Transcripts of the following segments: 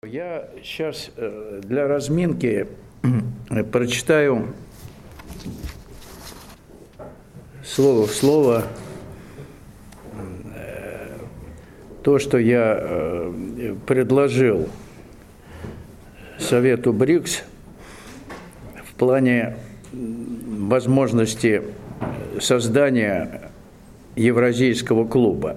Я сейчас для разминки прочитаю слово в слово то, что я предложил Совету БРИКС в плане возможности создания Евразийского клуба.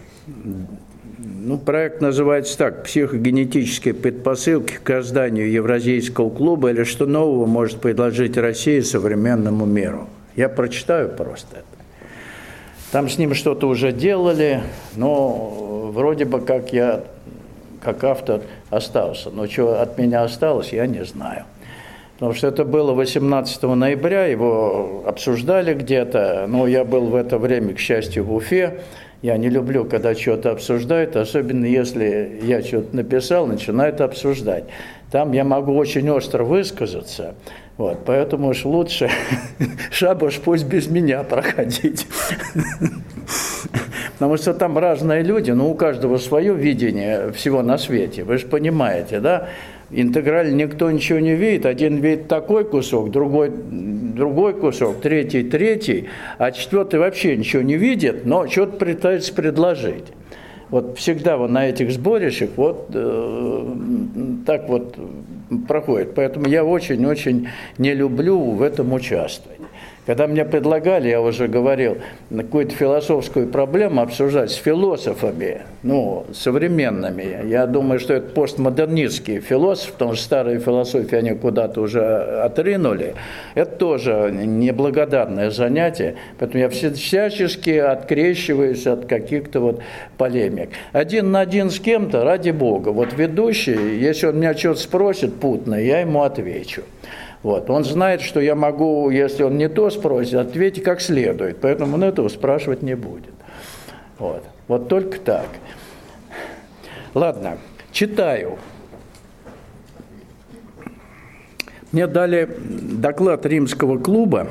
Проект называется так: «Психогенетические предпосылки к созданию Евразийского клуба или что нового может предложить Россия современному миру». Я прочитаю просто это. Там с ним что-то уже делали, но вроде бы как я, как автор, остался. Но что от меня осталось, я не знаю. Потому что это было 18 ноября, его обсуждали где-то, но я был в это время, к счастью, в Уфе. Я не люблю, когда что-то обсуждают, особенно если я что-то написал, начинают обсуждать. Там я могу очень остро высказаться, поэтому уж лучше шабаш пусть без меня проходить. Потому что там разные люди, у каждого свое видение всего на свете, вы же понимаете, да? Интегрально никто ничего не видит, один видит такой кусок, другой кусок, третий, а четвертый вообще ничего не видит, но что-то пытается предложить. Всегда на этих сборищах так проходит. Поэтому я очень-очень не люблю в этом участвовать. Когда мне предлагали, я уже говорил, какую-то философскую проблему обсуждать с философами, современными. Я думаю, что это постмодернистские философы, потому что старые философии они куда-то уже отринули. Это тоже неблагодарное занятие, поэтому я всячески открещиваюсь от каких-то полемик. Один на один с кем-то, ради бога. Ведущий, если он меня что-то спросит путное, я ему отвечу. Он знает, что я могу, если он не то спросит, ответить как следует, поэтому он этого спрашивать не будет. Только так. Ладно, читаю. Мне дали доклад Римского клуба,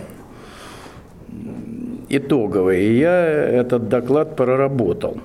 итоговый, и я этот доклад проработал.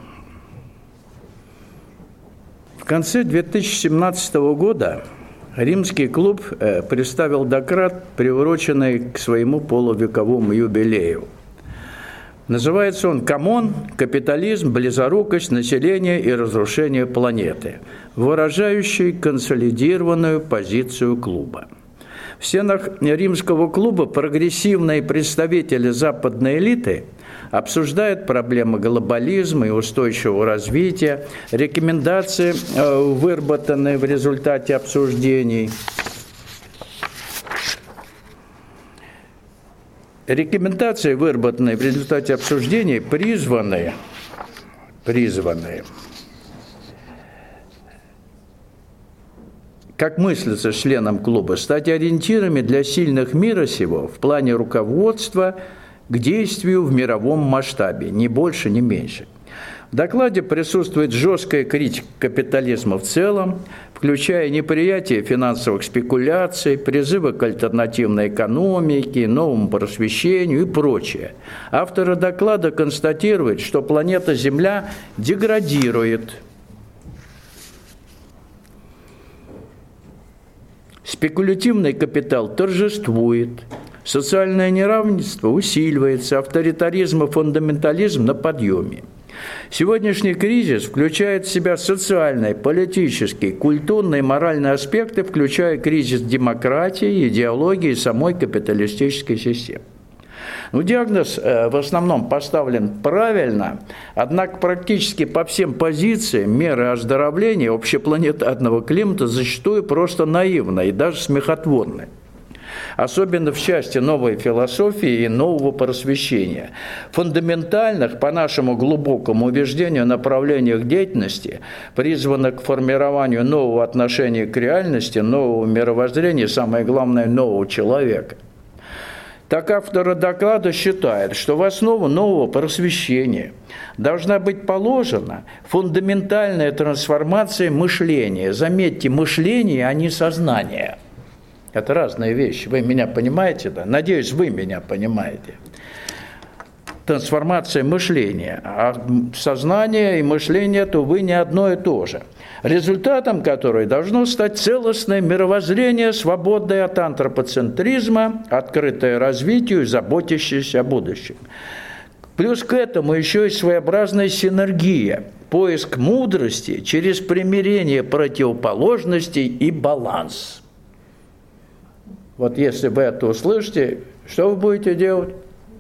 В конце 2017 года Римский клуб представил доклад, приуроченный к своему полувековому юбилею. Называется он «КОМОН. Капитализм, близорукость, население и разрушение планеты», выражающий консолидированную позицию клуба. В стенах Римского клуба прогрессивные представители западной элиты обсуждают проблемы глобализма и устойчивого развития, рекомендации, выработанные в результате обсуждений. Рекомендации, выработанные в результате обсуждений, призваны как мыслится членам клуба, стать ориентирами для сильных мира сего в плане руководства к действию в мировом масштабе, ни больше, ни меньше. В докладе присутствует жесткая критика капитализма в целом, включая неприятие финансовых спекуляций, призывы к альтернативной экономике, новому просвещению и прочее. Авторы доклада констатируют, что планета Земля деградирует. Спекулятивный капитал торжествует, социальное неравенство усиливается, авторитаризм и фундаментализм на подъеме. Сегодняшний кризис включает в себя социальные, политические, культурные и моральные аспекты, включая кризис демократии, идеологии и самой капиталистической системы. Диагноз в основном поставлен правильно, однако практически по всем позициям меры оздоровления общепланетарного климата зачастую просто наивны и даже смехотворны. Особенно в части новой философии и нового просвещения. Фундаментальных, по нашему глубокому убеждению, направлениях деятельности, призванных к формированию нового отношения к реальности, нового мировоззрения, самое главное, нового человека. Так авторы доклада считают, что в основу нового просвещения должна быть положена фундаментальная трансформация мышления. Заметьте, мышление, а не сознание. Это разные вещи. Вы меня понимаете, да? Надеюсь, вы меня понимаете. трансформация мышления. А сознание и мышление, то вы не одно и то же. Результатом которой должно стать целостное мировоззрение, свободное от антропоцентризма, открытое развитию и заботящееся о будущем. Плюс к этому еще и своеобразная синергия, поиск мудрости через примирение противоположностей и баланс. Вот если вы это услышите, что вы будете делать?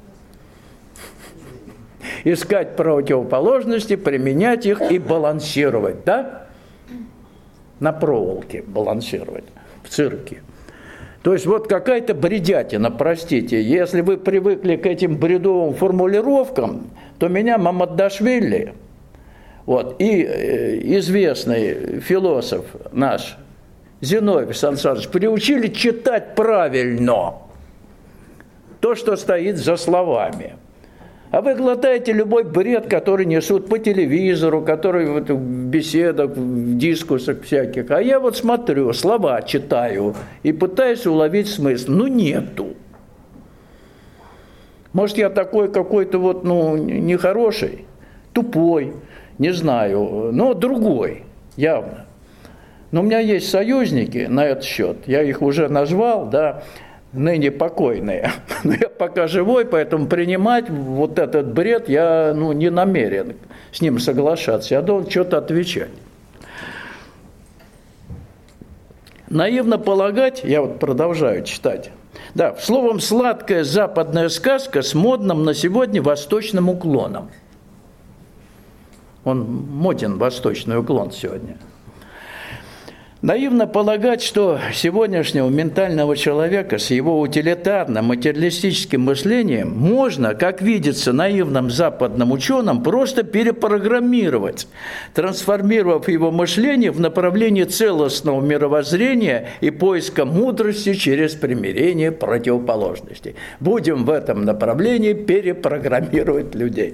Искать противоположности, применять их и балансировать, да? На проволоке балансировать, в цирке. То есть вот какая-то бредятина, простите, если вы привыкли к этим бредовым формулировкам, то меня Мамадашвили, вот, и известный философ наш Зиновий Сан Саныч приучили читать правильно то, что стоит за словами. А вы глотаете любой бред, который несут по телевизору, который в беседах, в дискуссах всяких. А я вот смотрю, слова читаю и пытаюсь уловить смысл. Ну, нету. Может, я такой какой-то вот, нехороший, тупой, не знаю, но другой, явно. Но у меня есть союзники на этот счет, я их уже назвал, да, ныне покойные. Но я пока живой, поэтому принимать вот этот бред я не намерен с ним соглашаться. Я должен что-то отвечать. Наивно полагать, я вот продолжаю читать, да, словом, сладкая западная сказка с модным на сегодня восточным уклоном. Он моден, восточный уклон сегодня. Наивно полагать, что сегодняшнего ментального человека с его утилитарным, материалистическим мышлением можно, как видится наивным западным ученым, просто перепрограммировать, трансформировав его мышление в направлении целостного мировоззрения и поиска мудрости через примирение противоположностей. Будем в этом направлении перепрограммировать людей.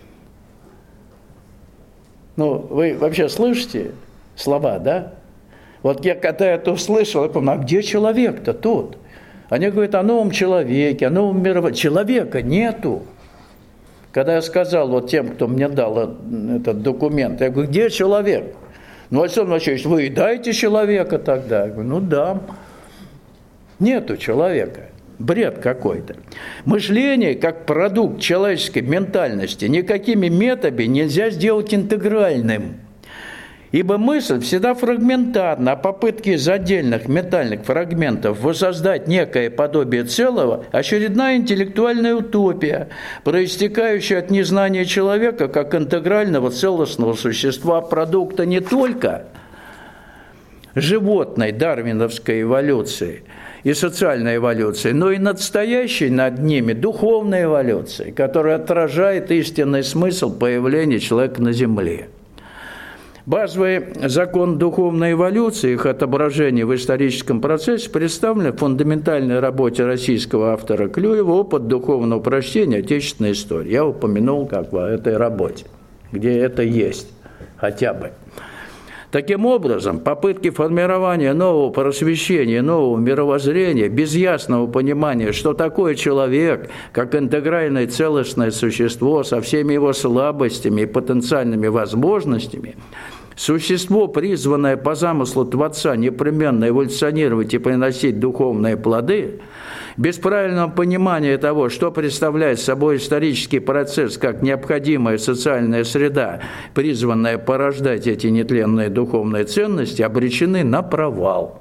Вы вообще слышите слова, да? Вот я когда это услышал, я подумал, а где человек-то тут? Они говорят о новом человеке, о новом мировоззрении. Человека нету. Когда я сказал вот тем, кто мне дал этот документ, я говорю, где человек? Александр Васильевич, вы дайте человека тогда. Я говорю, дам. Нету человека. Бред какой-то. Мышление, как продукт человеческой ментальности, никакими методами нельзя сделать интегральным. Ибо мысль всегда фрагментарна, а попытки из отдельных ментальных фрагментов воссоздать некое подобие целого – очередная интеллектуальная утопия, проистекающая от незнания человека как интегрального целостного существа, продукта не только животной дарвиновской эволюции и социальной эволюции, но и настоящей над ними духовной эволюции, которая отражает истинный смысл появления человека на Земле. Базовый закон духовной эволюции, их отображение в историческом процессе представлены в фундаментальной работе российского автора Клюева «Опыт духовного прочтения отечественной истории». Я упомянул как бы о этой работе, где это есть хотя бы. Таким образом, попытки формирования нового просвещения, нового мировоззрения, без ясного понимания, что такое человек, как интегральное целостное существо со всеми его слабостями и потенциальными возможностями, существо, призванное по замыслу Творца непременно эволюционировать и приносить духовные плоды, без правильного понимания того, что представляет собой исторический процесс как необходимая социальная среда, призванная порождать эти нетленные духовные ценности, обречены на провал.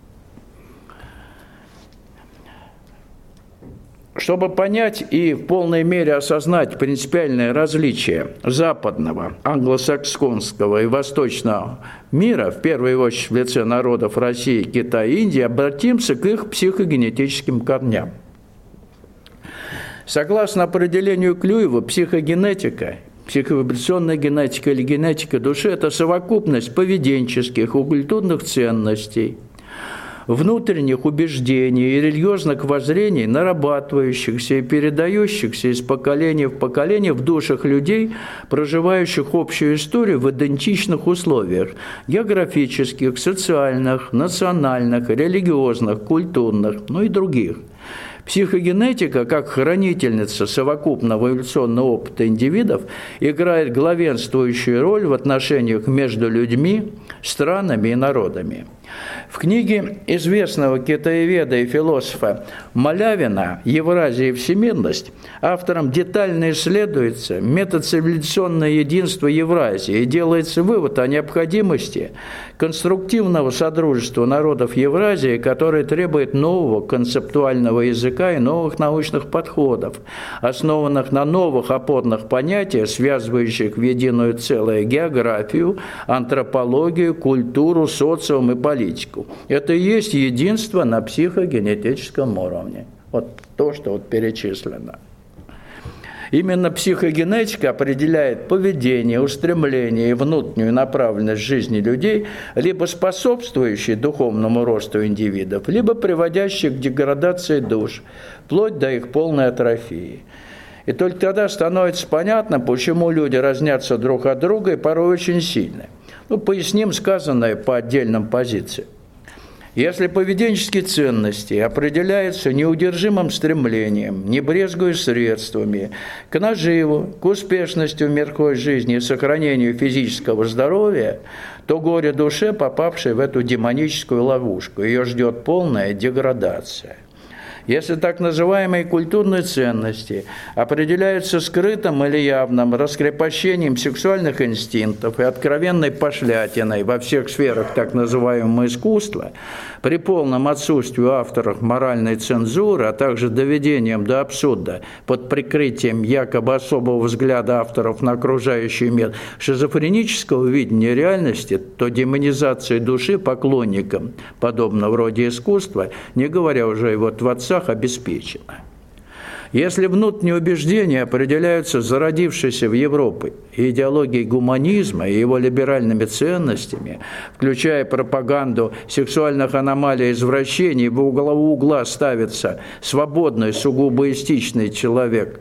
Чтобы понять и в полной мере осознать принципиальное различие западного, англосаксонского и восточного мира, в первую очередь в лице народов России, Китая и Индии, обратимся к их психогенетическим корням. Согласно определению Клюева, психогенетика, психовибрационная генетика или генетика души – это совокупность поведенческих и культурных ценностей, внутренних убеждений и религиозных воззрений, нарабатывающихся и передающихся из поколения в поколение в душах людей, проживающих общую историю в идентичных условиях – географических, социальных, национальных, религиозных, культурных, и других. Психогенетика, как хранительница совокупного эволюционного опыта индивидов, играет главенствующую роль в отношениях между людьми, странами и народами. В книге известного китаеведа и философа Малявина «Евразия и всемирность» автором детально исследуется метацивилизационное единство Евразии и делается вывод о необходимости конструктивного содружества народов Евразии, которое требует нового концептуального языка и новых научных подходов, основанных на новых опорных понятиях, связывающих в единое целое географию, антропологию, культуру, социум и политику. Это и есть единство на психогенетическом уровне. Вот то, что вот перечислено. Именно психогенетика определяет поведение, устремление и внутреннюю направленность жизни людей, либо способствующие духовному росту индивидов, либо приводящие к деградации душ, вплоть до их полной атрофии. И только тогда становится понятно, почему люди разнятся друг от друга и порой очень сильно. Поясним сказанное по отдельным позициям. Если поведенческие ценности определяются неудержимым стремлением, не брезгуя средствами, к наживу, к успешности в мирской жизни и сохранению физического здоровья, то горе душе, попавшей в эту демоническую ловушку, ее ждет полная деградация. Если так называемые культурные ценности определяются скрытым или явным раскрепощением сексуальных инстинктов и откровенной пошлятиной во всех сферах так называемого искусства, при полном отсутствии у авторов моральной цензуры, а также доведением до абсурда под прикрытием якобы особого взгляда авторов на окружающий мир шизофренического видения реальности, то демонизация души поклонникам подобного рода искусства, не говоря уже о его творцах, обеспечено. Если внутренние убеждения определяются зародившейся в Европе идеологией гуманизма и его либеральными ценностями, включая пропаганду сексуальных аномалий и извращений, во главу угла ставится свободный, сугубо эгоистичный человек,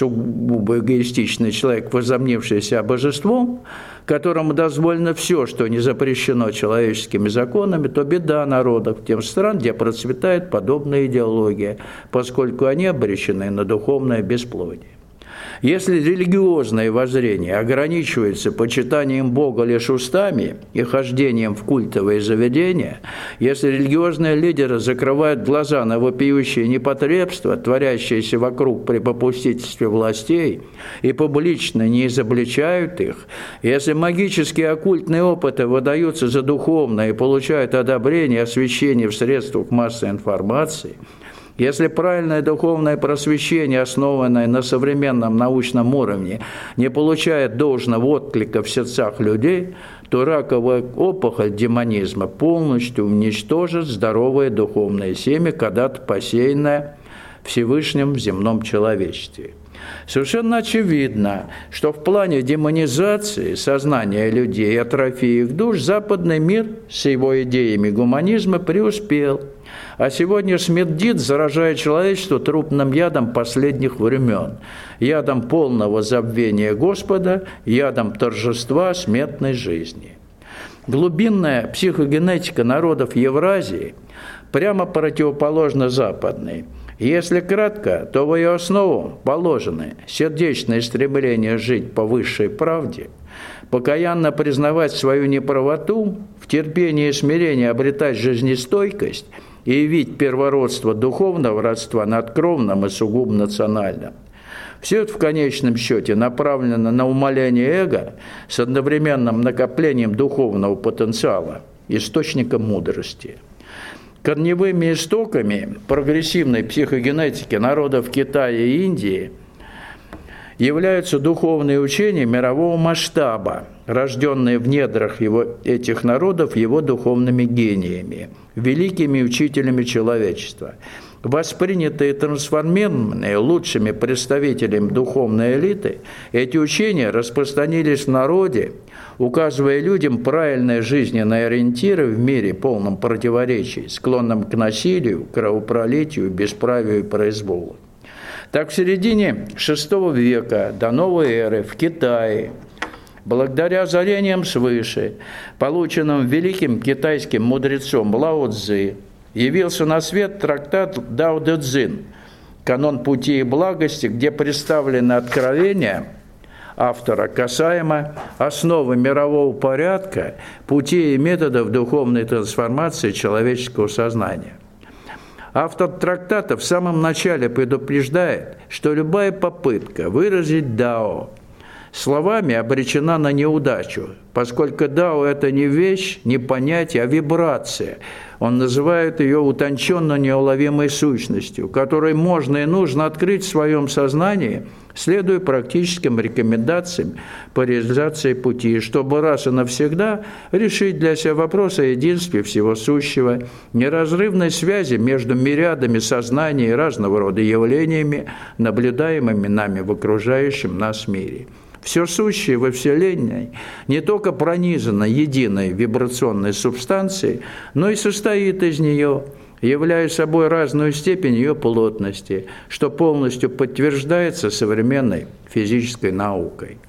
возомнивший себя божеством, которому дозволено все, что не запрещено человеческими законами, то беда народов тем стран, где процветает подобная идеология, поскольку они обречены на духовное бесплодие. Если религиозное воззрение ограничивается почитанием Бога лишь устами и хождением в культовые заведения, если религиозные лидеры закрывают глаза на вопиющие непотребства, творящиеся вокруг при попустительстве властей, и публично не изобличают их, если магические оккультные опыты выдаются за духовные и получают одобрение и освящение в средствах массовой информации, если правильное духовное просвещение, основанное на современном научном уровне, не получает должного отклика в сердцах людей, то раковая опухоль демонизма полностью уничтожит здоровое духовное семя, когда-то посеянное Всевышним в земном человечестве. Совершенно очевидно, что в плане демонизации сознания людей и атрофии их душ западный мир с его идеями гуманизма преуспел. А сегодня смердит, заражая человечество трупным ядом последних времен, ядом полного забвения Господа, ядом торжества смертной жизни. Глубинная психогенетика народов Евразии прямо противоположна западной. Если кратко, то в ее основу положены сердечное стремление жить по высшей правде, покаянно признавать свою неправоту, в терпении и смирении обретать жизнестойкость и явить первородство духовного родства над кровным и сугубо национальным. Все это в конечном счете направлено на умаление эго с одновременным накоплением духовного потенциала, источника мудрости. Корневыми истоками прогрессивной психогенетики народов Китая и Индии являются духовные учения мирового масштаба, рожденные в недрах этих народов его духовными гениями, великими учителями человечества. Воспринятые и трансформированные лучшими представителями духовной элиты, эти учения распространились в народе, указывая людям правильные жизненные ориентиры в мире, полном противоречий, склонном к насилию, кровопролитию, бесправию и произволу. Так, в середине VI века до новой эры в Китае, благодаря озарениям свыше, полученным великим китайским мудрецом Лао Цзы, явился на свет трактат Дао Дэ Цзин, «Канон пути и благости», где представлены откровения автора касаемо основы мирового порядка, путей и методов духовной трансформации человеческого сознания. Автор трактата в самом начале предупреждает, что любая попытка выразить дао словами обречена на неудачу, поскольку дао – это не вещь, не понятие, а вибрация. Он называет ее утонченно неуловимой сущностью, которой можно и нужно открыть в своем сознании, следуя практическим рекомендациям по реализации пути, чтобы раз и навсегда решить для себя вопрос о единстве всего сущего, неразрывной связи между мириадами сознаний и разного рода явлениями, наблюдаемыми нами в окружающем нас мире. Все сущее во Вселенной не только пронизано единой вибрационной субстанцией, но и состоит из нее, являя собой разную степень ее плотности, что полностью подтверждается современной физической наукой.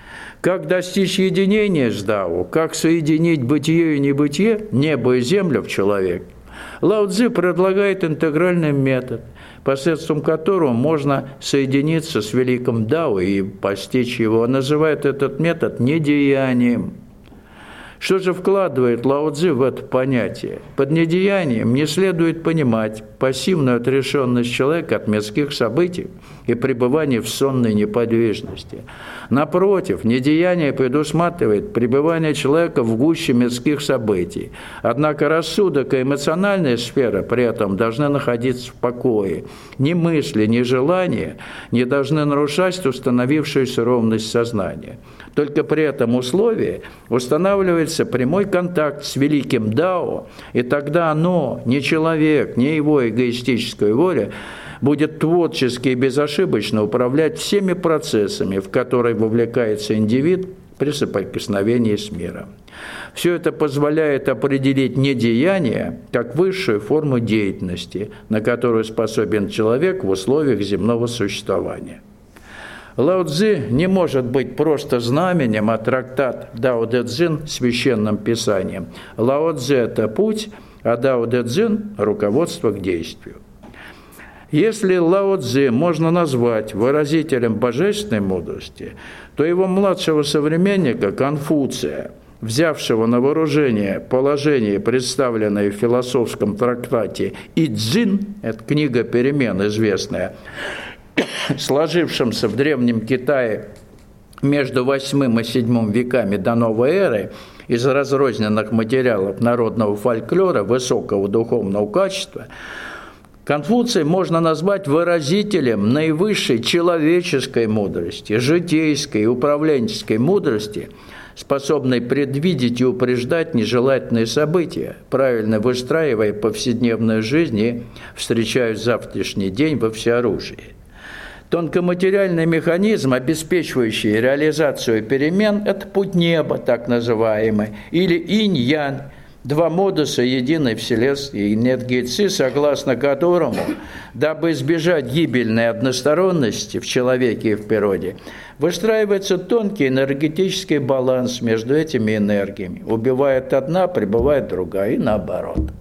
Как достичь единения с Дао, как соединить бытие и небытие, небо и землю в человеке, Лао Цзы предлагает интегральный метод, посредством которого можно соединиться с великим Дао и постичь его. Он называет этот метод недеянием. Что же вкладывает Лао Цзы в это понятие? Под недеянием не следует понимать пассивную отрешенность человека от мирских событий и пребывание в сонной неподвижности. Напротив, недеяние предусматривает пребывание человека в гуще мирских событий. Однако рассудок и эмоциональная сфера при этом должны находиться в покое. Ни мысли, ни желания не должны нарушать установившуюся ровность сознания. Только при этом условии устанавливается прямой контакт с великим Дао, и тогда оно, не человек, не его эгоистическая воля, будет творчески и безошибочно управлять всеми процессами, в которые вовлекается индивид при соприкосновении с миром. Все это позволяет определить недеяние как высшую форму деятельности, на которую способен человек в условиях земного существования. Лао Цзы не может быть просто знаменем, а трактат Дао Дэ Цзин – священным писанием. Лао Цзы – это путь, а Дао Дэ Цзин – руководство к действию. Если Лао Цзы можно назвать выразителем божественной мудрости, то его младшего современника Конфуция, взявшего на вооружение положение, представленное в философском трактате «Ицзин», это книга перемен известная, сложившемся в Древнем Китае между VIII и VII веками до новой эры из разрозненных материалов народного фольклора высокого духовного качества, Конфуция можно назвать выразителем наивысшей человеческой мудрости, житейской и управленческой мудрости, способной предвидеть и упреждать нежелательные события, правильно выстраивая повседневную жизнь и встречая завтрашний день во всеоружии. Тонкоматериальный механизм, обеспечивающий реализацию перемен, это путь неба, так называемый, или инь-янь, два модуса единой вселенской энергии Ци, согласно которому, дабы избежать гибельной односторонности в человеке и в природе, выстраивается тонкий энергетический баланс между этими энергиями. Убивает одна, прибывает другая, и наоборот.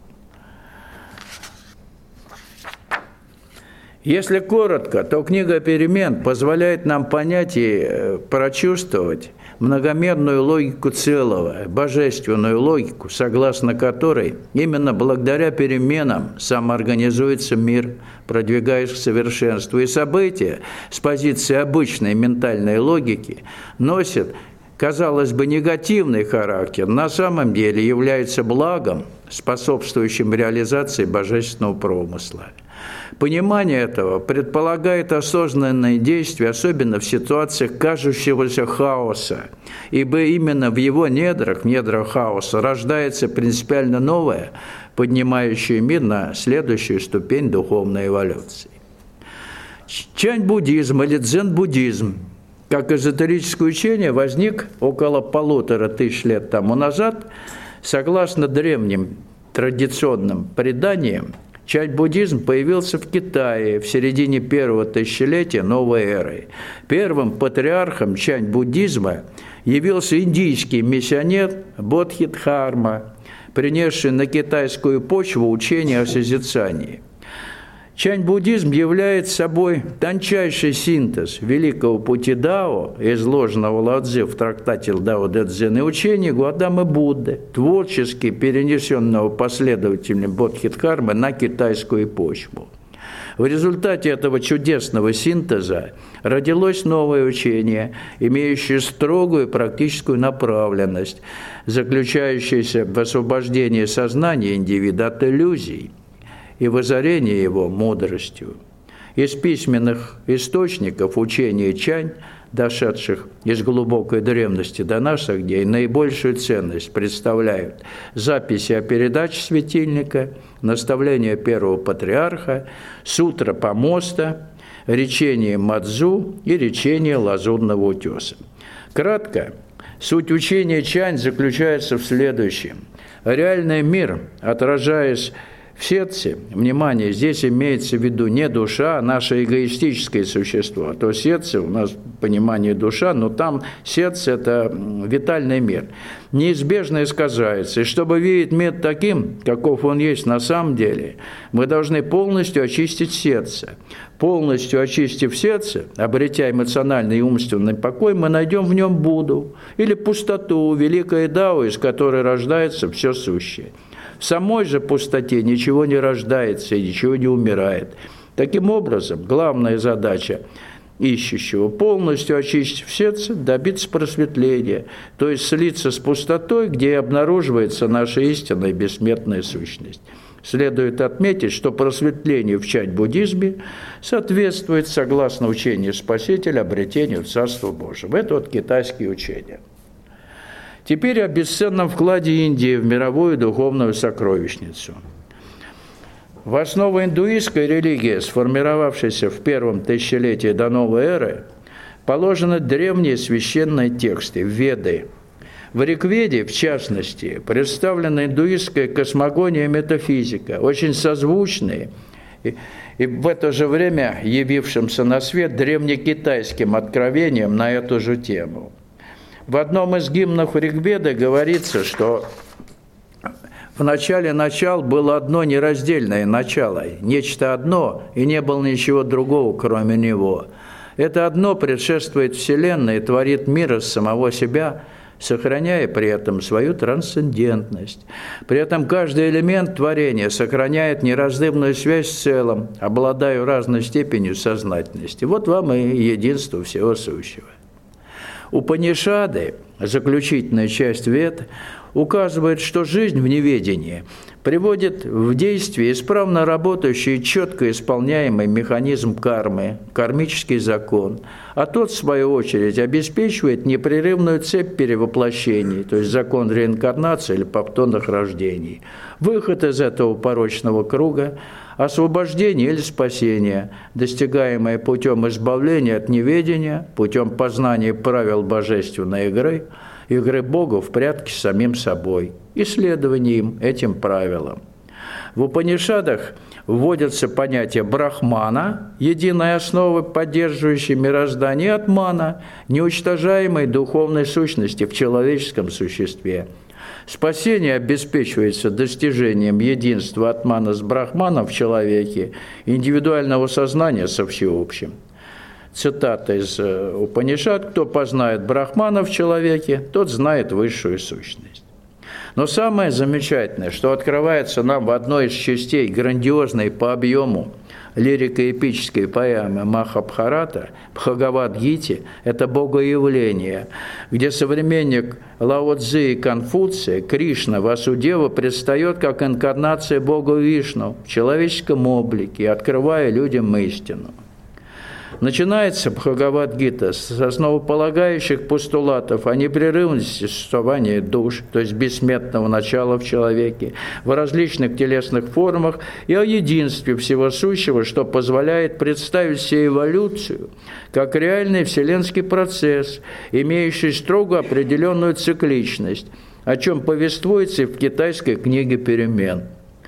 Если коротко, то книга «Перемен» позволяет нам понять и прочувствовать многомерную логику целого, божественную логику, согласно которой именно благодаря переменам самоорганизуется мир, продвигаясь к совершенству. И события с позиции обычной ментальной логики носят, казалось бы, негативный характер, на самом деле являются благом, способствующим реализации божественного промысла. Понимание этого предполагает осознанные действия, особенно в ситуациях кажущегося хаоса, ибо именно в его недрах, в недрах хаоса, рождается принципиально новое, поднимающее мир на следующую ступень духовной эволюции. Чань-буддизм или дзен-буддизм, как эзотерическое учение, возник около 1500 лет тому назад, согласно древним традиционным преданиям. Чань-буддизм появился в Китае в середине первого тысячелетия новой эры. Первым патриархом чань-буддизма явился индийский миссионер Бодхидхарма, принесший на китайскую почву учение о созерцании. Чань-буддизм является собой тончайший синтез великого пути Дао, изложенного Лао Цзы в трактате Дао Дэ Цзин, и учения Гаутамы Будды, творчески перенесенного последователями Бодхидхармы на китайскую почву. В результате этого чудесного синтеза родилось новое учение, имеющее строгую практическую направленность, заключающееся в освобождении сознания индивида от иллюзий и в озарении его мудростью. Из письменных источников учения Чань, дошедших из глубокой древности до наших дней, наибольшую ценность представляют записи о передаче светильника, наставления первого патриарха, сутра помоста, речение Мадзу и речение Лазурного утеса. Кратко, суть учения Чань заключается в следующем. Реальный мир, отражаясь в сердце, внимание, здесь имеется в виду не душа, а наше эгоистическое существо. То сердце, у нас понимание душа, но там сердце – это витальный мир. Неизбежно искажается. И чтобы видеть мир таким, каков он есть на самом деле, мы должны полностью очистить сердце. Полностью очистив сердце, обретя эмоциональный и умственный покой, мы найдем в нем Будду или пустоту, великое Дао, из которой рождается все сущее. В самой же пустоте ничего не рождается и ничего не умирает. Таким образом, главная задача ищущего – полностью очистив сердце, добиться просветления, то есть слиться с пустотой, где и обнаруживается наша истинная бессмертная сущность. Следует отметить, что просветление в чань-буддизме соответствует, согласно учению Спасителя, обретению Царства Божьего. Это вот китайские учения. Теперь о бесценном вкладе Индии в мировую духовную сокровищницу. В основу индуистской религии, сформировавшейся в первом тысячелетии до новой эры, положены древние священные тексты, Веды. В Ригведе, в частности, представлена индуистская космогония и метафизика, очень созвучные и в это же время явившимся на свет древнекитайским откровением на эту же тему. В одном из гимнов Ригведы говорится, что в начале начал было одно нераздельное начало, нечто одно, и не было ничего другого, кроме него. Это одно предшествует Вселенной и творит мир из самого себя, сохраняя при этом свою трансцендентность. При этом каждый элемент творения сохраняет неразрывную связь с целым, обладая разной степенью сознательности. Вот вам и единство всего сущего. Упанишады, заключительная часть Вед, указывает, что жизнь в неведении приводит в действие исправно работающий и четко исполняемый механизм кармы, кармический закон, а тот, в свою очередь, обеспечивает непрерывную цепь перевоплощений, то есть закон реинкарнации или повторных рождений. Выход из этого порочного круга – освобождение или спасение, достигаемое путем избавления от неведения, путем познания правил божественной игры Бога в прятки с самим собой, исследованием этим правилам. В Упанишадах вводятся понятия брахмана, единой основы, поддерживающей мироздание, и атмана, неуничтожаемой духовной сущности в человеческом существе. Спасение обеспечивается достижением единства атмана с брахманом в человеке, индивидуального сознания со всеобщим. Цитата из Упанишад: «Кто познает брахмана в человеке, тот знает высшую сущность». Но самое замечательное, что открывается нам в одной из частей грандиозной по объему лирико-эпической поэмы Махабхарата, Бхагавад-гите, это богоявление, где современник Лао Цзы и Конфуция, Кришна, Васудева, предстает как инкарнация Бога Вишну в человеческом облике, открывая людям истину. Начинается Бхагавад-гита с основополагающих постулатов о непрерывности существования душ, то есть бессмертного начала в человеке, в различных телесных формах, и о единстве всего сущего, что позволяет представить себе эволюцию как реальный вселенский процесс, имеющий строго определенную цикличность, о чем повествуется и в китайской книге «Перемен».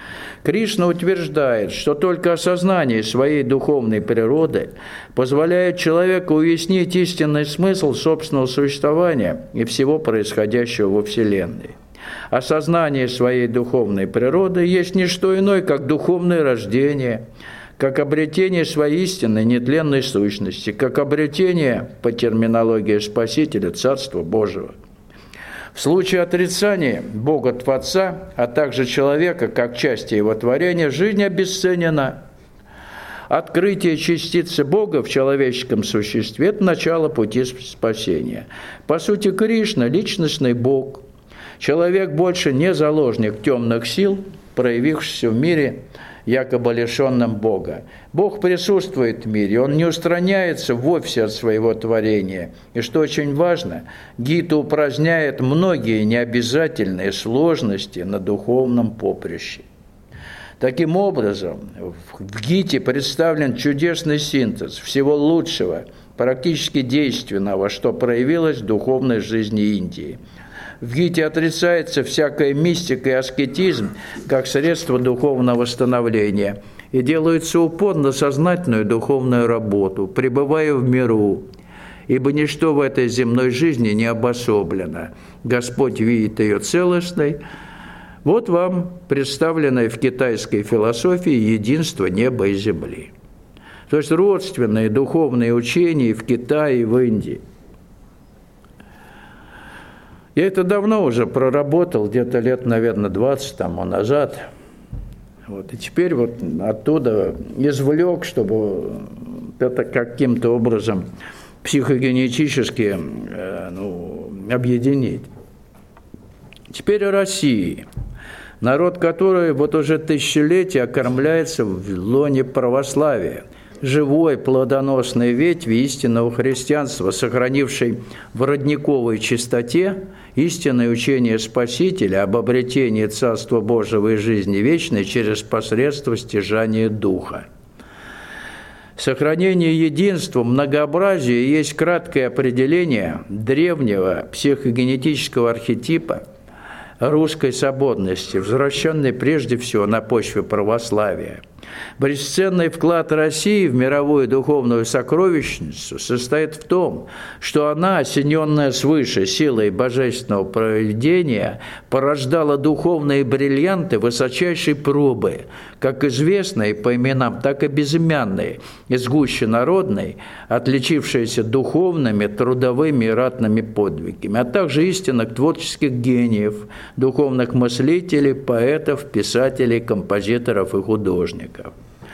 Кришна утверждает, что только осознание своей духовной природы позволяет человеку уяснить истинный смысл собственного существования и всего происходящего во Вселенной. Осознание своей духовной природы есть не что иное, как духовное рождение, как обретение своей истинной нетленной сущности, как обретение, по терминологии Спасителя, Царства Божьего. В случае отрицания Бога Творца, а также человека как части его творения, жизнь обесценена. Открытие частицы Бога в человеческом существе – это начало пути спасения. По сути, Кришна – личностный Бог. Человек больше не заложник темных сил, проявившихся в мире, якобы лишенном Бога. Бог присутствует в мире, Он не устраняется вовсе от своего творения. И что очень важно, Гита упраздняет многие необязательные сложности на духовном поприще. Таким образом, в Гите представлен чудесный синтез всего лучшего, практически действенного, что проявилось в духовной жизни Индии. В Гите отрицается всякая мистика и аскетизм как средство духовного становления, и делается упор на сознательную духовную работу, пребывая в миру, ибо ничто в этой земной жизни не обособлено. Господь видит ее целостной. Вот вам представленное в китайской философии единство неба и земли. То есть родственные духовные учения в Китае и в Индии. Я это давно уже проработал, где-то лет, наверное, 20 тому назад. Вот. И теперь вот оттуда извлек, чтобы это каким-то образом психогенетически объединить. Теперь о России. Народ, который вот уже тысячелетия окормляется в лоне православия. Живой, плодоносной ветви истинного христианства, сохранившей в родниковой чистоте истинное учение Спасителя об обретении Царства Божьего и жизни вечной через посредство стяжания Духа. Сохранение единства, многообразия есть краткое определение древнего психогенетического архетипа русской свободности, возвращенной прежде всего на почве православия. Бесценный вклад России в мировую духовную сокровищницу состоит в том, что она, осененная свыше силой божественного провидения, порождала духовные бриллианты высочайшей пробы, как известные по именам, так и безымянные, из гущи народной, отличившиеся духовными, трудовыми и ратными подвигами, а также истинных творческих гениев, духовных мыслителей, поэтов, писателей, композиторов и художников.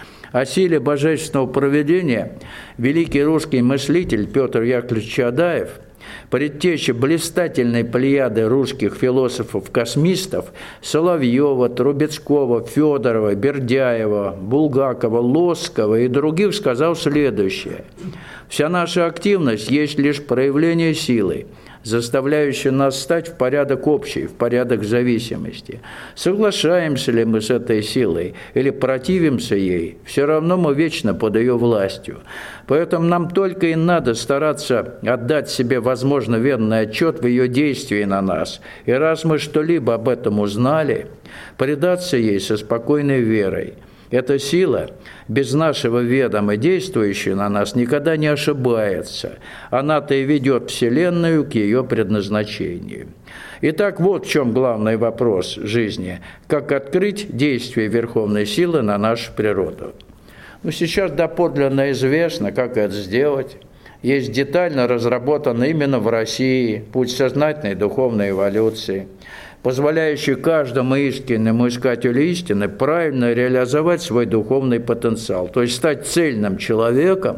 О силе божественного провидения великий русский мыслитель Петр Яковлевич Чадаев, предтеча блистательной плеяды русских философов-космистов Соловьева, Трубецкого, Федорова, Бердяева, Булгакова, Лосского и других, сказал следующее: «Вся наша активность есть лишь проявление силы, заставляющий нас стать в порядок общий, в порядок зависимости. Соглашаемся ли мы с этой силой или противимся ей, все равно мы вечно под ее властью. Поэтому нам только и надо стараться отдать себе, возможно, верный отчет в ее действии на нас. И раз мы что-либо об этом узнали, предаться ей со спокойной верой. Эта сила, без нашего ведома действующая на нас, никогда не ошибается. Она-то и ведет Вселенную к ее предназначению». Итак, вот в чем главный вопрос жизни. Как открыть действие Верховной силы на нашу природу? Сейчас доподлинно известно, как это сделать. Есть детально разработан именно в России путь сознательной духовной эволюции, позволяющий каждому истинному искателю истины правильно реализовать свой духовный потенциал, то есть стать цельным человеком,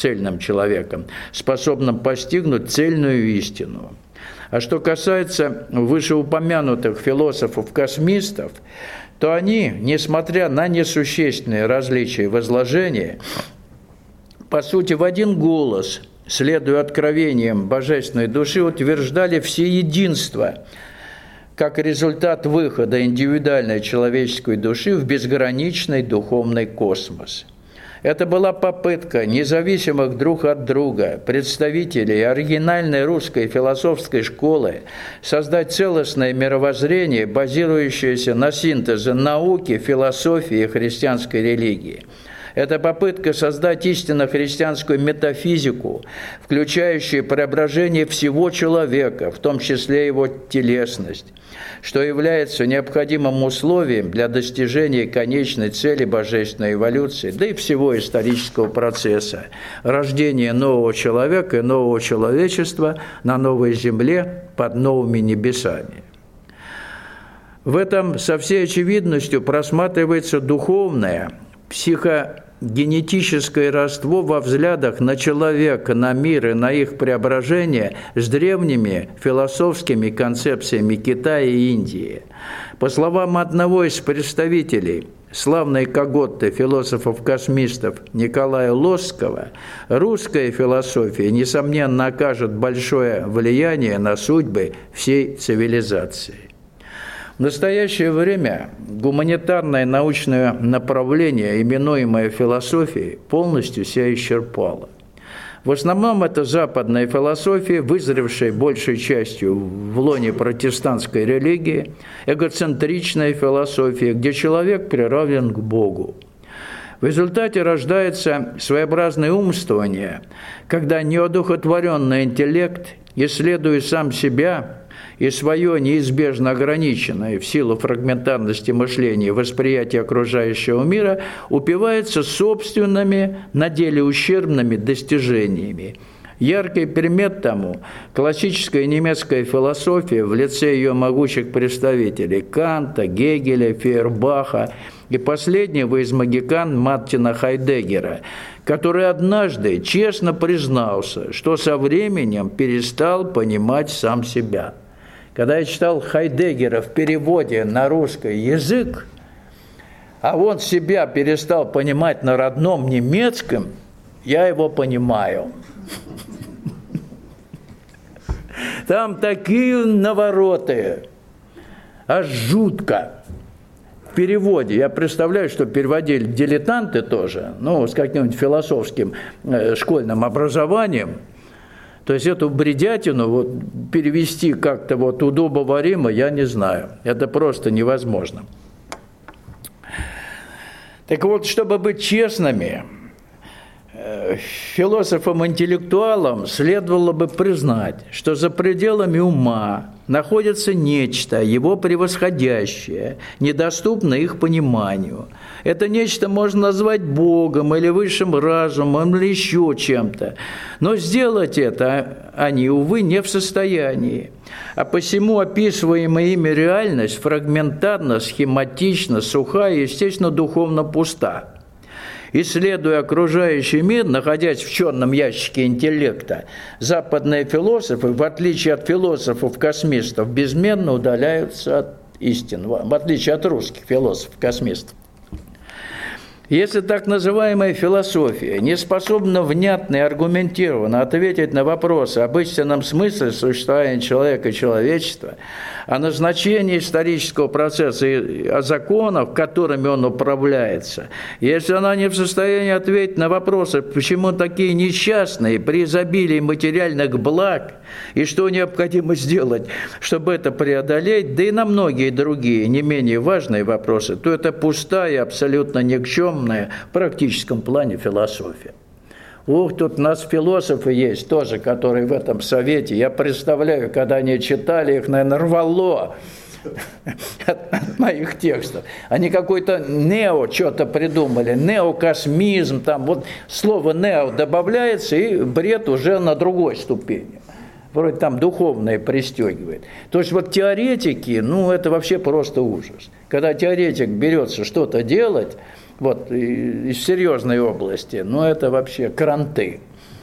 способным постигнуть цельную истину. А что касается вышеупомянутых философов-космистов, то они, несмотря на несущественные различия в изложении, по сути, в один голос, следуя откровениям божественной души, утверждали всеединство как результат выхода индивидуальной человеческой души в безграничный духовный космос. Это была попытка независимых друг от друга представителей оригинальной русской философской школы создать целостное мировоззрение, базирующееся на синтезе науки, философии и христианской религии. Это попытка создать истинно христианскую метафизику, включающую преображение всего человека, в том числе его телесность, что является необходимым условием для достижения конечной цели божественной эволюции, да и всего исторического процесса – рождения нового человека и нового человечества на новой земле под новыми небесами. В этом со всей очевидностью просматривается духовное, психогенетическое родство во взглядах на человека, на мир и на их преображение с древними философскими концепциями Китая и Индии. По словам одного из представителей славной когорты философов-космистов Николая Лосского, русская философия, несомненно, окажет большое влияние на судьбы всей цивилизации. В настоящее время гуманитарное научное направление, именуемое философией, полностью себя исчерпало. В основном это западная философия, вызревшая большей частью в лоне протестантской религии, эгоцентричная философия, где человек приравнен к Богу. В результате рождается своеобразное умствование, когда неодухотворенный интеллект, исследуя сам себя и свое неизбежно ограниченное в силу фрагментарности мышления восприятие окружающего мира, упивается собственными, на деле ущербными достижениями. Яркий пример тому – классическая немецкая философия в лице ее могучих представителей Канта, Гегеля, Фейербаха и последнего из магикан Мартина Хайдеггера, который однажды честно признался, что со временем перестал понимать сам себя. Когда я читал Хайдеггера в переводе на русский язык, а он себя перестал понимать на родном немецком, я его понимаю. Там такие навороты, аж жутко. В переводе, я представляю, что переводили дилетанты тоже, с каким-нибудь философским школьным образованием. То есть эту бредятину перевести как-то удобоваримо, я не знаю. Это просто невозможно. Так вот, чтобы быть честными, философам-интеллектуалам следовало бы признать, что за пределами ума находится нечто, его превосходящее, недоступное их пониманию. Это нечто можно назвать Богом или высшим разумом или еще чем-то. Но сделать это они, увы, не в состоянии. А посему описываемая ими реальность фрагментарна, схематична, суха и, естественно, духовно пуста. Исследуя окружающий мир, находясь в черном ящике интеллекта, западные философы, в отличие от философов-космистов, безмерно удаляются от истин, в отличие от русских философов-космистов. Если так называемая философия не способна внятно и аргументированно ответить на вопросы об истинном смысле существования человека и человечества, о назначении исторического процесса и о законах, которыми он управляется, если она не в состоянии ответить на вопросы, почему такие несчастные при изобилии материальных благ, и что необходимо сделать, чтобы это преодолеть, да и на многие другие, не менее важные вопросы, то это пустая и абсолютно никчемная в практическом плане философия. Тут у нас философы есть тоже, которые в этом совете. Я представляю, когда они читали их, наверное, рвало от моих текстов. Они какой-то что-то придумали, неокосмизм, там слово «нео» добавляется, и бред уже на другой ступени. Вроде там духовное пристегивает. То есть теоретики, это вообще просто ужас. Когда теоретик берется что-то делать, из серьезной области, это вообще кранты.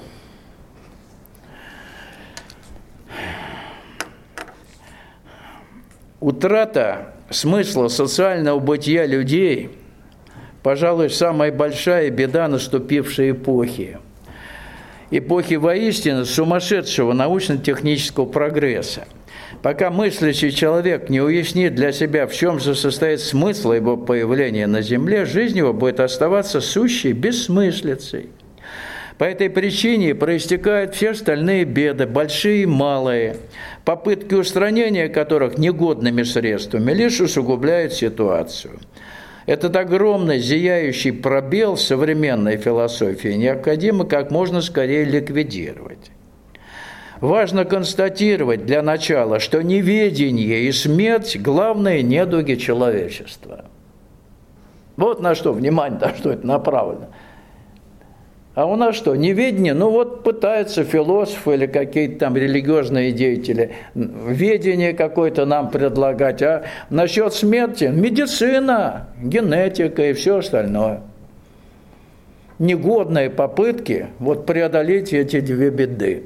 Утрата смысла социального бытия людей, пожалуй, самая большая беда наступившей эпохи. Эпохи воистину сумасшедшего научно-технического прогресса. Пока мыслящий человек не уяснит для себя, в чем же состоит смысл его появления на Земле, жизнь его будет оставаться сущей бессмыслицей. По этой причине проистекают все остальные беды, большие и малые, попытки устранения которых негодными средствами лишь усугубляют ситуацию. Этот огромный зияющий пробел современной философии необходимо как можно скорее ликвидировать. Важно констатировать для начала, что неведение и смерть – главные недуги человечества. Вот на что внимание, на что это направлено. А у нас что, неведение? Ну вот пытаются философы или какие-то там религиозные деятели ведение какое-то нам предлагать. А насчет смерти – медицина, генетика и все остальное. Негодные попытки вот преодолеть эти две беды.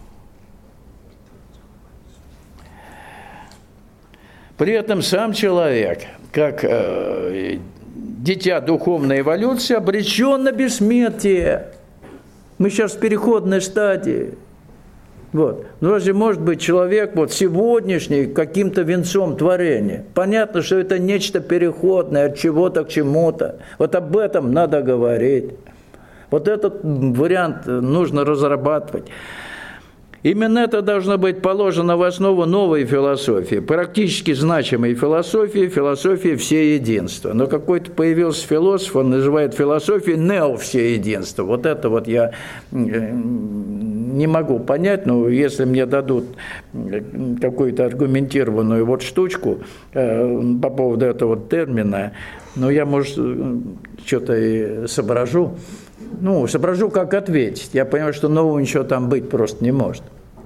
При этом сам человек, как дитя духовной эволюции, обречен на бессмертие. Мы сейчас в переходной стадии. Вот. Но разве может быть человек вот сегодняшний каким-то венцом творения? Понятно, что это нечто переходное от чего-то к чему-то. Вот об этом надо говорить. Вот этот вариант нужно разрабатывать. Именно это должно быть положено в основу новой философии, практически значимой философии, философии всеединства. Но какой-то появился философ, он называет философией нео-всеединства. Вот это вот я не могу понять, но если мне дадут какую-то аргументированную вот штучку по поводу этого термина, ну я, может, что-то и соображу. Ну, соображу, как ответить. Я понимаю, что нового ничего там быть просто не может.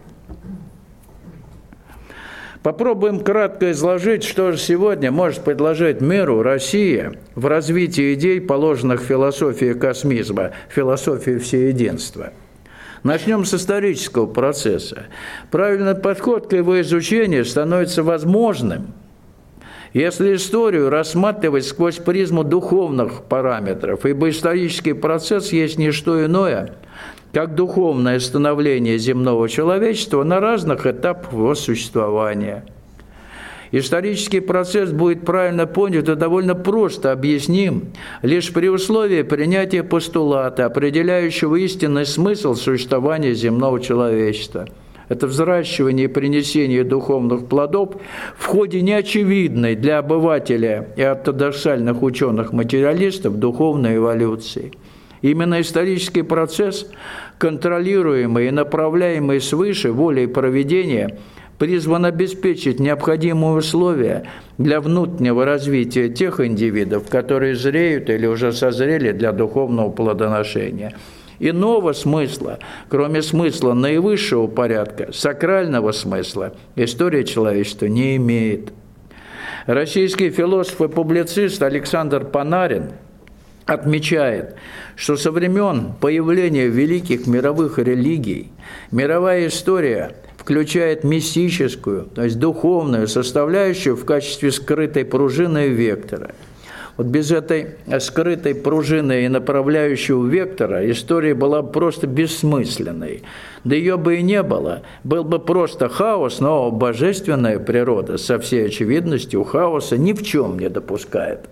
Попробуем кратко изложить, что же сегодня может предложить миру Россия в развитии идей, положенных в философии космизма, философии всеединства. Начнем с исторического процесса. Правильный подход к его изучению становится возможным, если историю рассматривать сквозь призму духовных параметров, ибо исторический процесс есть не что иное, как духовное становление земного человечества на разных этапах его существования. Исторический процесс будет правильно понят и довольно просто объясним лишь при условии принятия постулата, определяющего истинный смысл существования земного человечества. Это взращивание и принесение духовных плодов в ходе неочевидной для обывателя и ортодоксальных ученых-материалистов духовной эволюции. Именно исторический процесс, контролируемый и направляемый свыше волей провидения, призван обеспечить необходимые условия для внутреннего развития тех индивидов, которые зреют или уже созрели для духовного плодоношения. Иного смысла, кроме смысла наивысшего порядка, сакрального смысла, история человечества не имеет. Российский философ и публицист Александр Панарин отмечает, что со времен появления великих мировых религий мировая история включает мистическую, то есть духовную составляющую в качестве скрытой пружины вектора. Вот без этой скрытой пружины и направляющего вектора история была бы просто бессмысленной. Да ее бы и не было. Был бы просто хаос, но божественная природа со всей очевидностью хаоса ни в чем не допускает.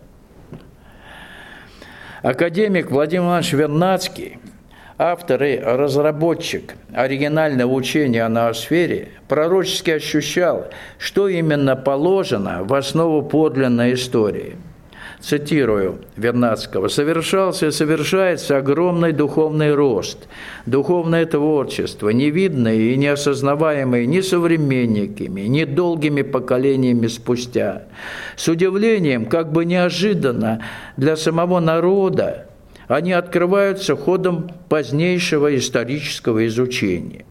Академик Владимир Иванович Вернадский, автор и разработчик оригинального учения о ноосфере, пророчески ощущал, что именно положено в основу подлинной истории. Цитирую Вернадского: «Совершался и совершается огромный духовный рост, духовное творчество, невидное и неосознаваемое ни современниками, ни долгими поколениями спустя. С удивлением, как бы неожиданно для самого народа, они открываются ходом позднейшего исторического изучения».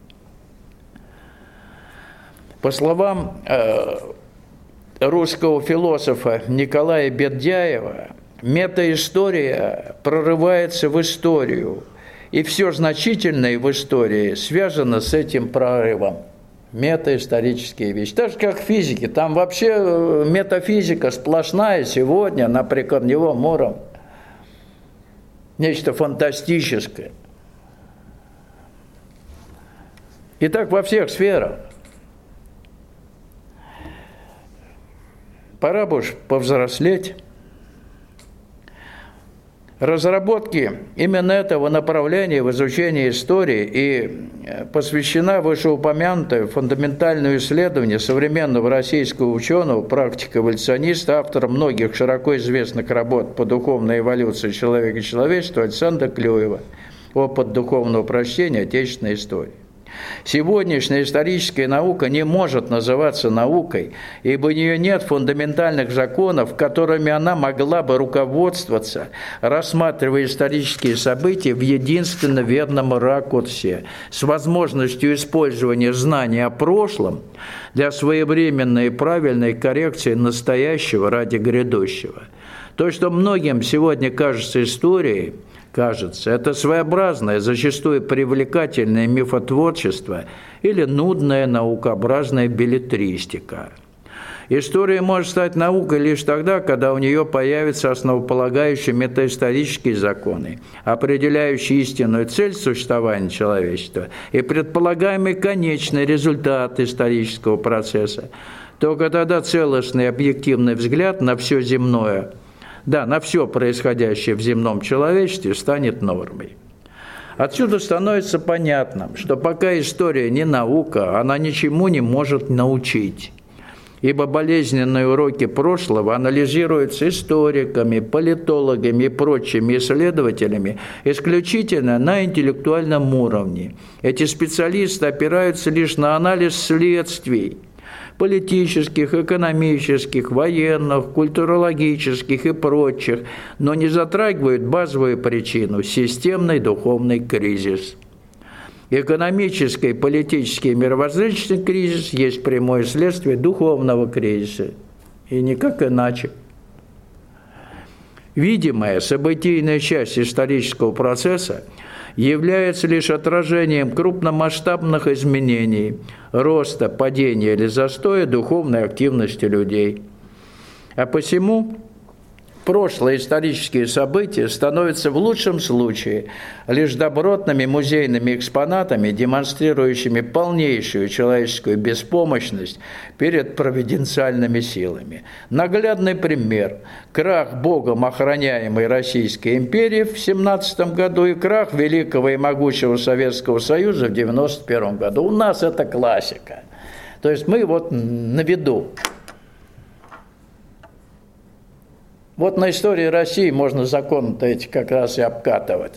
По словам русского философа Николая Бердяева, метаистория прорывается в историю, и все значительное в истории связано с этим прорывом. Метаисторические вещи. Так же, как в физике. Там вообще метафизика сплошная сегодня на прикорневом уровне. Нечто фантастическое. И так во всех сферах. Пора бы уж повзрослеть. Разработке именно этого направления в изучении истории и посвящена вышеупомянутое фундаментальное исследование современного российского ученого, практика-эволюциониста, автора многих широко известных работ по духовной эволюции человека и человечества Александра Клюева «Опыт духовного прочтения отечественной истории». Сегодняшняя историческая наука не может называться наукой, ибо у нее нет фундаментальных законов, которыми она могла бы руководствоваться, рассматривая исторические события в единственно верном ракурсе, с возможностью использования знаний о прошлом для своевременной и правильной коррекции настоящего ради грядущего. То, что многим сегодня кажется историей, это своеобразное, зачастую привлекательное мифотворчество или нудная наукообразная беллетристика. История может стать наукой лишь тогда, когда у нее появятся основополагающие метаисторические законы, определяющие истинную цель существования человечества и предполагаемый конечный результат исторического процесса. Только тогда целостный объективный взгляд на все земное, на все происходящее в земном человечестве станет нормой. Отсюда становится понятным, что пока история не наука, она ничему не может научить, ибо болезненные уроки прошлого анализируются историками, политологами и прочими исследователями исключительно на интеллектуальном уровне. Эти специалисты опираются лишь на анализ следствий, политических, экономических, военных, культурологических и прочих, но не затрагивают базовую причину – системный духовный кризис. Экономический, политический и мировоззренческий кризис есть прямое следствие духовного кризиса, и никак иначе. Видимая событийная часть исторического процесса является лишь отражением крупномасштабных изменений, роста, падения или застоя духовной активности людей. А посему прошлые исторические события становятся в лучшем случае лишь добротными музейными экспонатами, демонстрирующими полнейшую человеческую беспомощность перед провиденциальными силами. Наглядный пример – крах Богом охраняемой Российской империи в 1917 году и крах великого и могучего Советского Союза в 1991 году. У нас это классика. То есть мы на виду. На истории России можно законы-то эти как раз и обкатывать.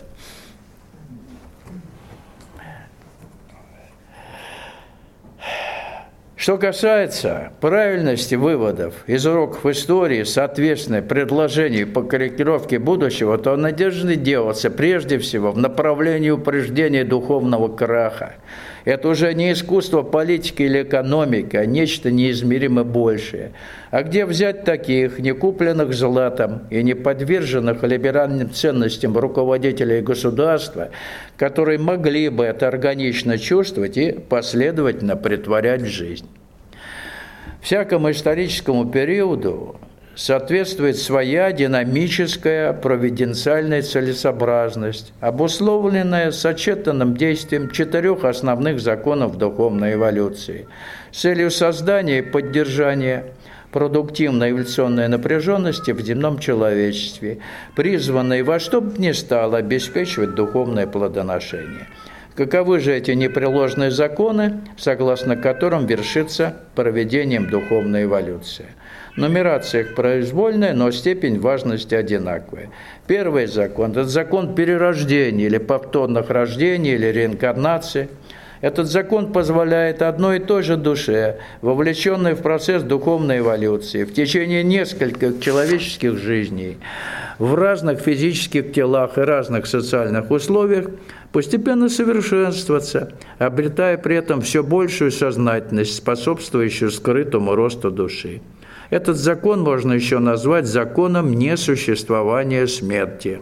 Что касается правильности выводов из уроков истории, соответственно, предложений по корректировке будущего, то они должны делаться прежде всего в направлении упреждения духовного краха. Это уже не искусство политики или экономики, а нечто неизмеримо большее. А где взять таких, не купленных златом и не подверженных либеральным ценностям руководителей государства, которые могли бы это органично чувствовать и последовательно претворять в жизнь? Всякому историческому периоду соответствует своя динамическая провиденциальная целесообразность, обусловленная сочетанным действием 4 основных законов духовной эволюции с целью создания и поддержания продуктивной эволюционной напряженности в земном человечестве, призванной во что бы ни стало обеспечивать духовное плодоношение. Каковы же эти непреложные законы, согласно которым вершится проведением духовной эволюции? Нумерация их произвольная, но степень важности одинаковая. Первый закон – это закон перерождения или повторных рождений или реинкарнации. Этот закон позволяет одной и той же душе, вовлеченной в процесс духовной эволюции, в течение нескольких человеческих жизней, в разных физических телах и разных социальных условиях, постепенно совершенствоваться, обретая при этом все большую сознательность, способствующую скрытому росту души. Этот закон можно еще назвать законом несуществования смерти.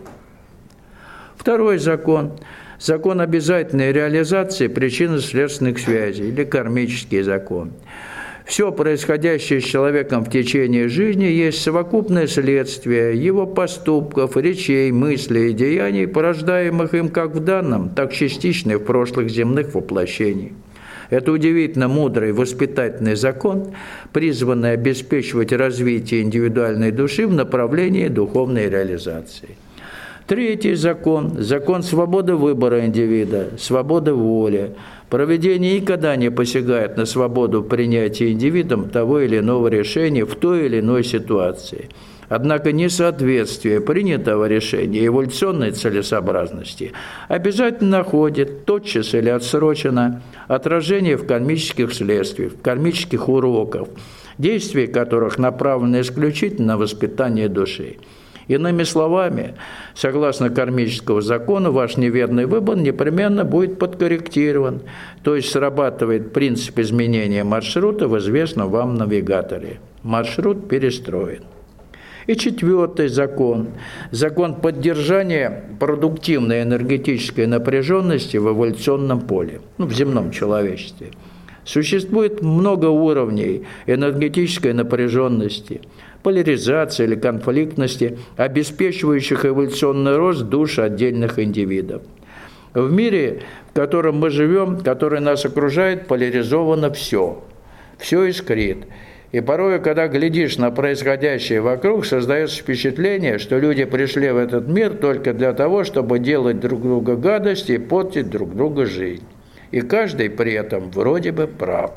Второй закон – закон обязательной реализации причинно-следственных связей или кармический закон. Все происходящее с человеком в течение жизни есть совокупное следствие его поступков, речей, мыслей и деяний, порождаемых им как в данном, так частично и в прошлых земных воплощениях. Это удивительно мудрый воспитательный закон, призванный обеспечивать развитие индивидуальной души в направлении духовной реализации. Третий закон – закон свободы выбора индивида, свободы воли. Провидение никогда не посягает на свободу принятия индивидом того или иного решения в той или иной ситуации. Однако несоответствие принятого решения эволюционной целесообразности обязательно находит, тотчас или отсроченно, отражение в кармических следствиях, в кармических уроках, действия которых направлены исключительно на воспитание души. Иными словами, согласно кармическому закону, ваш неверный выбор непременно будет подкорректирован, то есть срабатывает принцип изменения маршрута в известном вам навигаторе. Маршрут перестроен. И четвертый закон – закон поддержания продуктивной энергетической напряженности в эволюционном поле, в земном человечестве. Существует много уровней энергетической напряженности, поляризации или конфликтности, обеспечивающих эволюционный рост душ отдельных индивидов. В мире, в котором мы живем, который нас окружает, поляризовано все. Все искрит. И порой, когда глядишь на происходящее вокруг, создается впечатление, что люди пришли в этот мир только для того, чтобы делать друг другу гадости и портить друг другу жизнь. И каждый при этом вроде бы прав.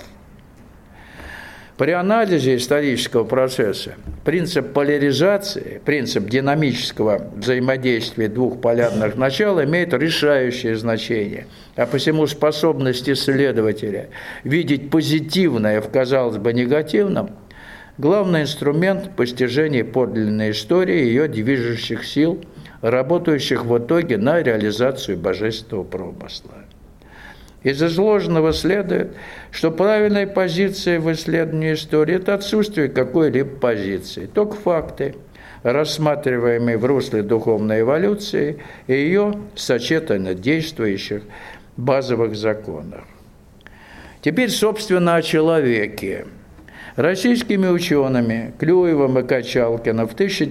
При анализе исторического процесса принцип поляризации, принцип динамического взаимодействия двух полярных начал имеет решающее значение, а посему способность исследователя видеть позитивное в, казалось бы, негативном – главный инструмент постижения подлинной истории и ее движущих сил, работающих в итоге на реализацию божественного промысла. Из изложенного следует, что правильной позицией в исследовании истории – это отсутствие какой-либо позиции, только факты, рассматриваемые в русле духовной эволюции и ее сочетанно действующих базовых законах. Теперь, собственно, о человеке. Российскими учеными Клюевым и Качалкиным в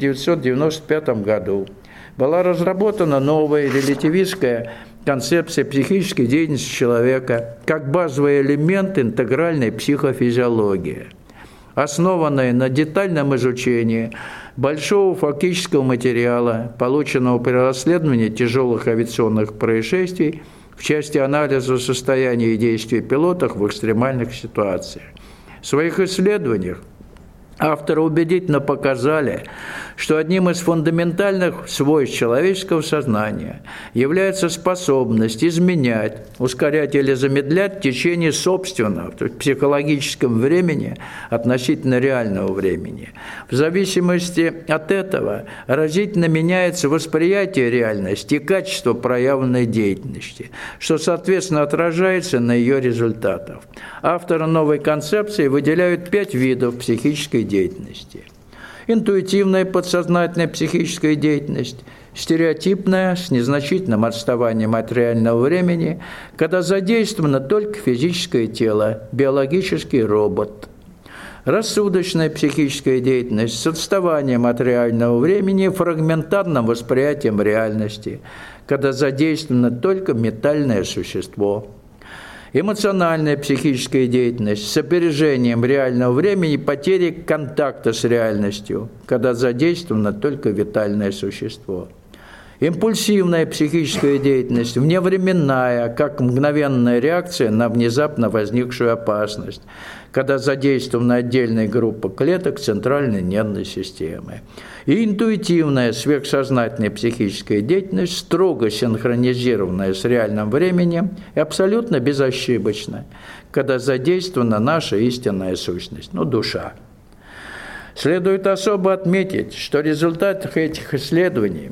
1995 году была разработана новая релятивистская концепция психической деятельности человека как базовый элемент интегральной психофизиологии, основанная на детальном изучении большого фактического материала, полученного при расследовании тяжелых авиационных происшествий в части анализа состояния и действий пилотов в экстремальных ситуациях. В своих исследованиях авторы убедительно показали, что одним из фундаментальных свойств человеческого сознания является способность изменять, ускорять или замедлять течение собственного, то есть психологического времени относительно реального времени. В зависимости от этого разительно меняется восприятие реальности и качество проявленной деятельности, что, соответственно, отражается на ее результатах. Авторы новой концепции выделяют 5 видов психической деятельности. Интуитивная подсознательная психическая деятельность, стереотипная с незначительным отставанием от реального времени, когда задействовано только физическое тело, биологический робот. Рассудочная психическая деятельность с отставанием от реального времени и фрагментарным восприятием реальности, когда задействовано только ментальное существо. Эмоциональная психическая деятельность с опережением реального времени и потерей контакта с реальностью, когда задействовано только витальное существо. Импульсивная психическая деятельность, вневременная, как мгновенная реакция на внезапно возникшую опасность, когда задействована отдельная группа клеток центральной нервной системы. И интуитивная сверхсознательная психическая деятельность, строго синхронизированная с реальным временем и абсолютно безошибочна, когда задействована наша истинная сущность, душа. Следует особо отметить, что результаты этих исследований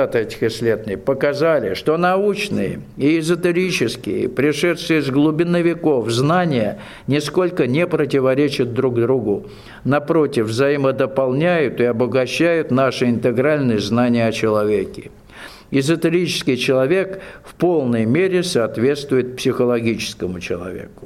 показали, что научные и эзотерические, пришедшие с глубины веков знания, нисколько не противоречат друг другу. Напротив, взаимодополняют и обогащают наши интегральные знания о человеке. Эзотерический человек в полной мере соответствует психологическому человеку.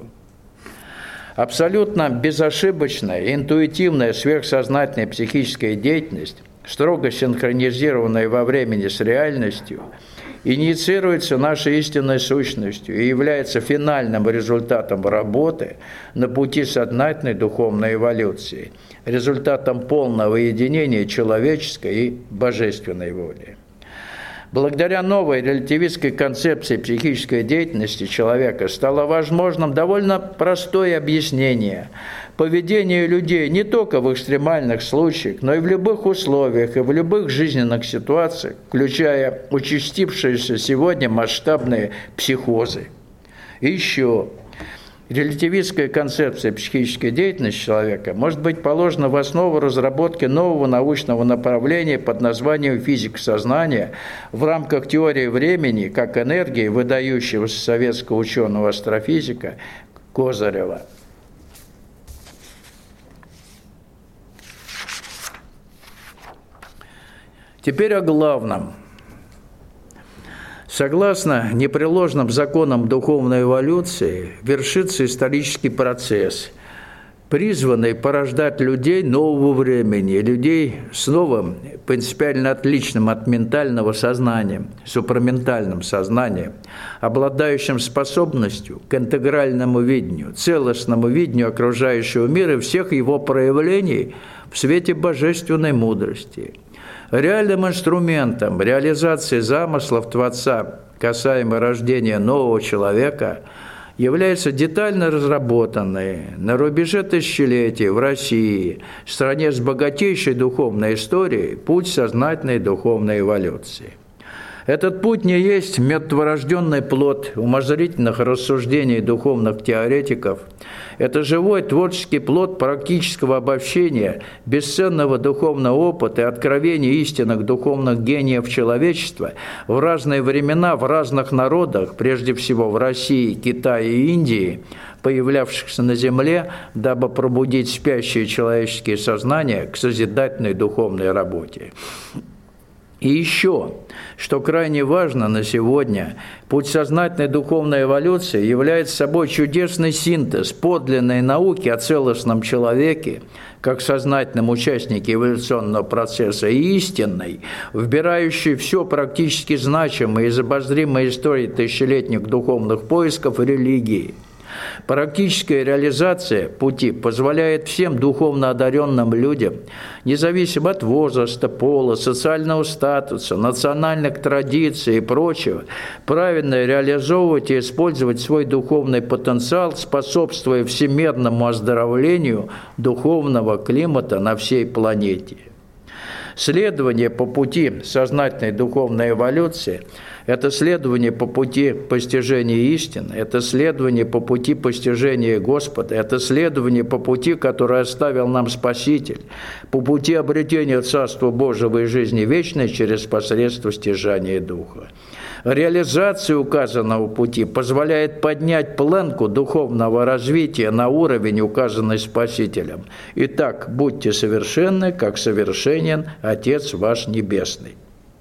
Абсолютно безошибочная, интуитивная, сверхсознательная психическая деятельность, строго синхронизированная во времени с реальностью, инициируется нашей истинной сущностью и является финальным результатом работы на пути сознательной духовной эволюции, результатом полного единения человеческой и божественной воли. Благодаря новой релятивистской концепции психической деятельности человека стало возможным довольно простое объяснение поведения людей не только в экстремальных случаях, но и в любых условиях и в любых жизненных ситуациях, включая участившиеся сегодня масштабные психозы. И еще. Релятивистская концепция психической деятельности человека может быть положена в основу разработки нового научного направления под названием физика сознания в рамках теории времени как энергии выдающегося советского ученого-астрофизика Козырева. Теперь о главном. Согласно непреложным законам духовной эволюции, вершится исторический процесс, призванный порождать людей нового времени, людей с новым, принципиально отличным от ментального сознания, супраментальным сознанием, обладающим способностью к интегральному видению, целостному видению окружающего мира и всех его проявлений в свете божественной мудрости. Реальным инструментом реализации замыслов Творца касаемо рождения нового человека является детально разработанный на рубеже тысячелетий в России, стране с богатейшей духовной историей, путь сознательной духовной эволюции. Этот путь не есть мертворожденный плод умозрительных рассуждений духовных теоретиков. Это живой творческий плод практического обобщения бесценного духовного опыта и откровения истинных духовных гениев человечества в разные времена, в разных народах, прежде всего в России, Китае и Индии, появлявшихся на земле, дабы пробудить спящие человеческие сознания к созидательной духовной работе. И еще, что крайне важно на сегодня, путь сознательной духовной эволюции является собой чудесный синтез подлинной науки о целостном человеке, как сознательном участнике эволюционного процесса, и истинной, вбирающей все практически значимое из обозримой истории тысячелетних духовных поисков и религии. Практическая реализация пути позволяет всем духовно одаренным людям, независимо от возраста, пола, социального статуса, национальных традиций и прочего, правильно реализовывать и использовать свой духовный потенциал, способствуя всемирному оздоровлению духовного климата на всей планете. Следование по пути сознательной духовной эволюции – это следование по пути постижения истины, это следование по пути постижения Господа, это следование по пути, который оставил нам Спаситель, по пути обретения Царства Божьего и жизни вечной через посредство стяжания Духа. Реализация указанного пути позволяет поднять планку духовного развития на уровень, указанный Спасителем. Итак, будьте совершенны, как совершенен Отец ваш Небесный.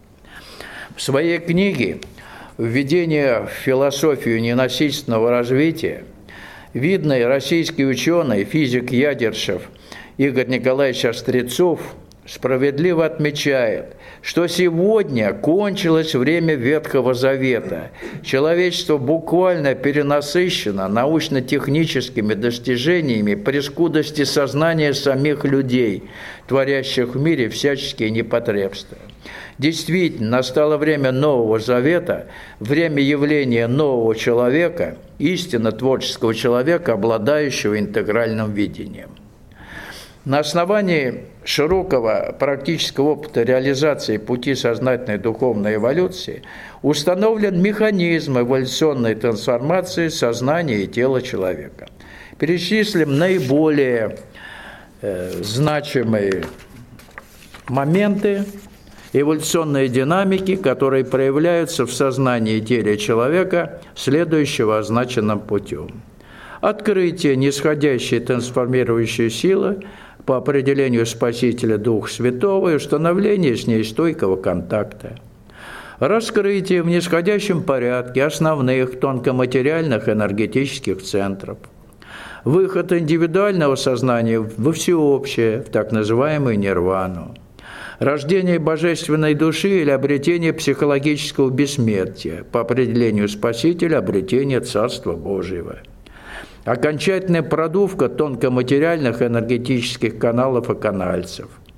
В своей книге «Введение в философию ненасильственного развития» видный российский ученый, физик Ядершев Игорь Николаевич Острецов справедливо отмечает, что сегодня кончилось время Ветхого Завета. Человечество буквально перенасыщено научно-техническими достижениями при скудости сознания самих людей, творящих в мире всяческие непотребства. Действительно, настало время Нового Завета, время явления нового человека, истинно творческого человека, обладающего интегральным видением. На основании широкого практического опыта реализации пути сознательной духовной эволюции установлен механизм эволюционной трансформации сознания и тела человека. Перечислим наиболее значимые моменты эволюционной динамики, которые проявляются в сознании и теле человека, следующего означенным путем. Открытие нисходящей трансформирующей силы по определению Спасителя Духа Святого и установление с ней стойкого контакта. Раскрытие в нисходящем порядке основных тонкоматериальных энергетических центров. Выход индивидуального сознания во всеобщее, в так называемую нирвану. Рождение божественной души или обретение психологического бессмертия, по определению Спасителя, обретение Царства Божьего. Окончательная продувка тонкоматериальных энергетических каналов и канальцев.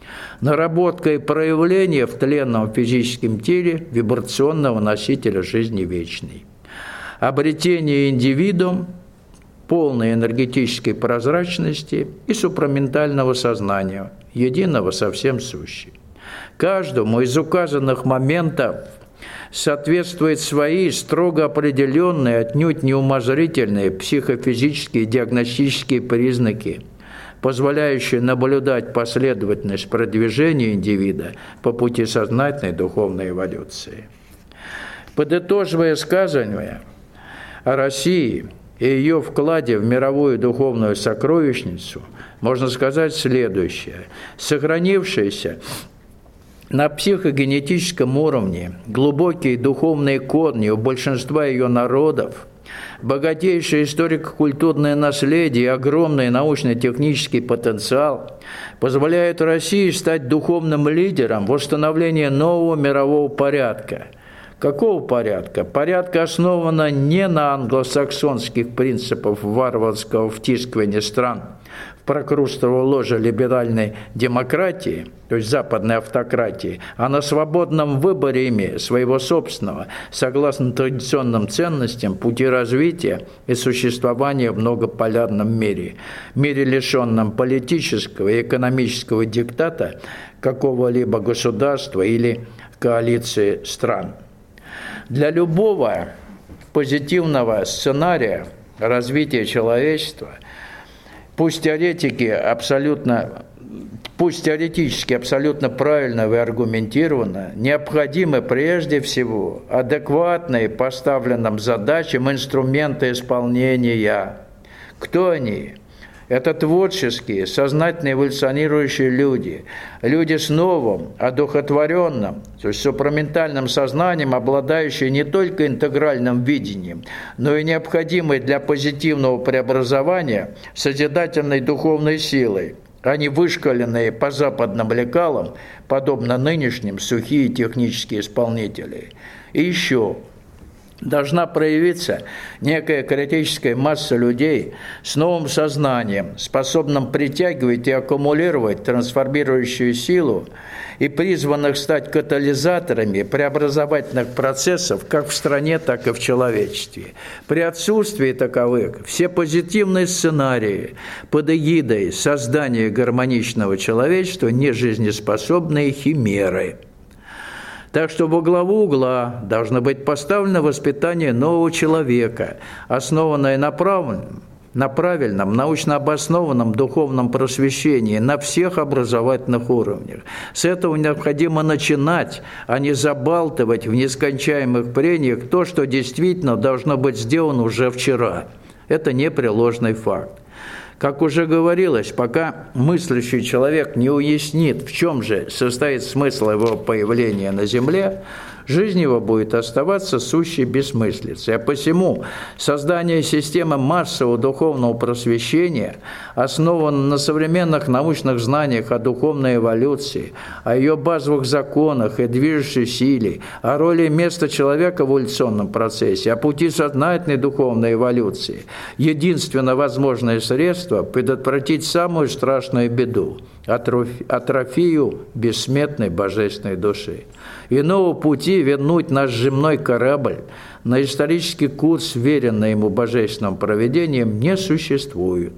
наработка и проявление в тленном физическом теле вибрационного носителя жизни вечной, обретение индивидуум полной энергетической прозрачности и супраментального сознания, единого со всем сущим. Каждому из указанных моментов соответствуют свои строго определенные, отнюдь не умозрительные психофизические диагностические признаки, позволяющие наблюдать последовательность продвижения индивида по пути сознательной духовной эволюции. Подытоживая сказанное о России и ее вкладе в мировую духовную сокровищницу, можно сказать следующее. Сохранившиеся на психогенетическом уровне глубокие духовные корни у большинства ее народов, богатейшее историко-культурное наследие и огромный научно-технический потенциал позволяют России стать духовным лидером в установлении нового мирового порядка. Какого порядка? Порядка основана не на англосаксонских принципах варварского втискивания стран в прокрустово ложе либеральной демократии, то есть западной автократии, а на свободном выборе ими своего собственного, согласно традиционным ценностям, пути развития и существования в многополярном мире, лишенном политического и экономического диктата какого-либо государства или коалиции стран. Для любого позитивного сценария развития человечества, пусть теоретически абсолютно правильно и аргументированно, необходимы прежде всего адекватные поставленным задачам инструменты исполнения. Кто они? Это творческие, сознательно эволюционирующие люди с новым, одухотворенным, то есть супраментальным сознанием, обладающие не только интегральным видением, но и необходимой для позитивного преобразования созидательной духовной силой, а не вышкаленные по западным лекалам, подобно нынешним, сухие технические исполнители. И еще должна проявиться некая критическая масса людей с новым сознанием, способным притягивать и аккумулировать трансформирующую силу и призванных стать катализаторами преобразовательных процессов как в стране, так и в человечестве. При отсутствии таковых все позитивные сценарии под эгидой создания гармоничного человечества нежизнеспособные химеры. Так что во главу угла должно быть поставлено воспитание нового человека, основанное на правильном, научно обоснованном духовном просвещении на всех образовательных уровнях. С этого необходимо начинать, а не забалтывать в нескончаемых прениях то, что действительно должно быть сделано уже вчера. Это непреложный факт. Как уже говорилось, пока мыслящий человек не уяснит, в чем же состоит смысл его появления на земле, жизнь его будет оставаться сущей бессмыслицей. А посему создание системы массового духовного просвещения основано на современных научных знаниях о духовной эволюции, о ее базовых законах и движущей силе, о роли и места человека в эволюционном процессе, о пути сознательной духовной эволюции. Единственно возможное средство предотвратить самую страшную беду – атрофию бессмертной божественной души. Иного пути вернуть наш земной корабль на исторический курс, веренный ему божественным провидением, не существует.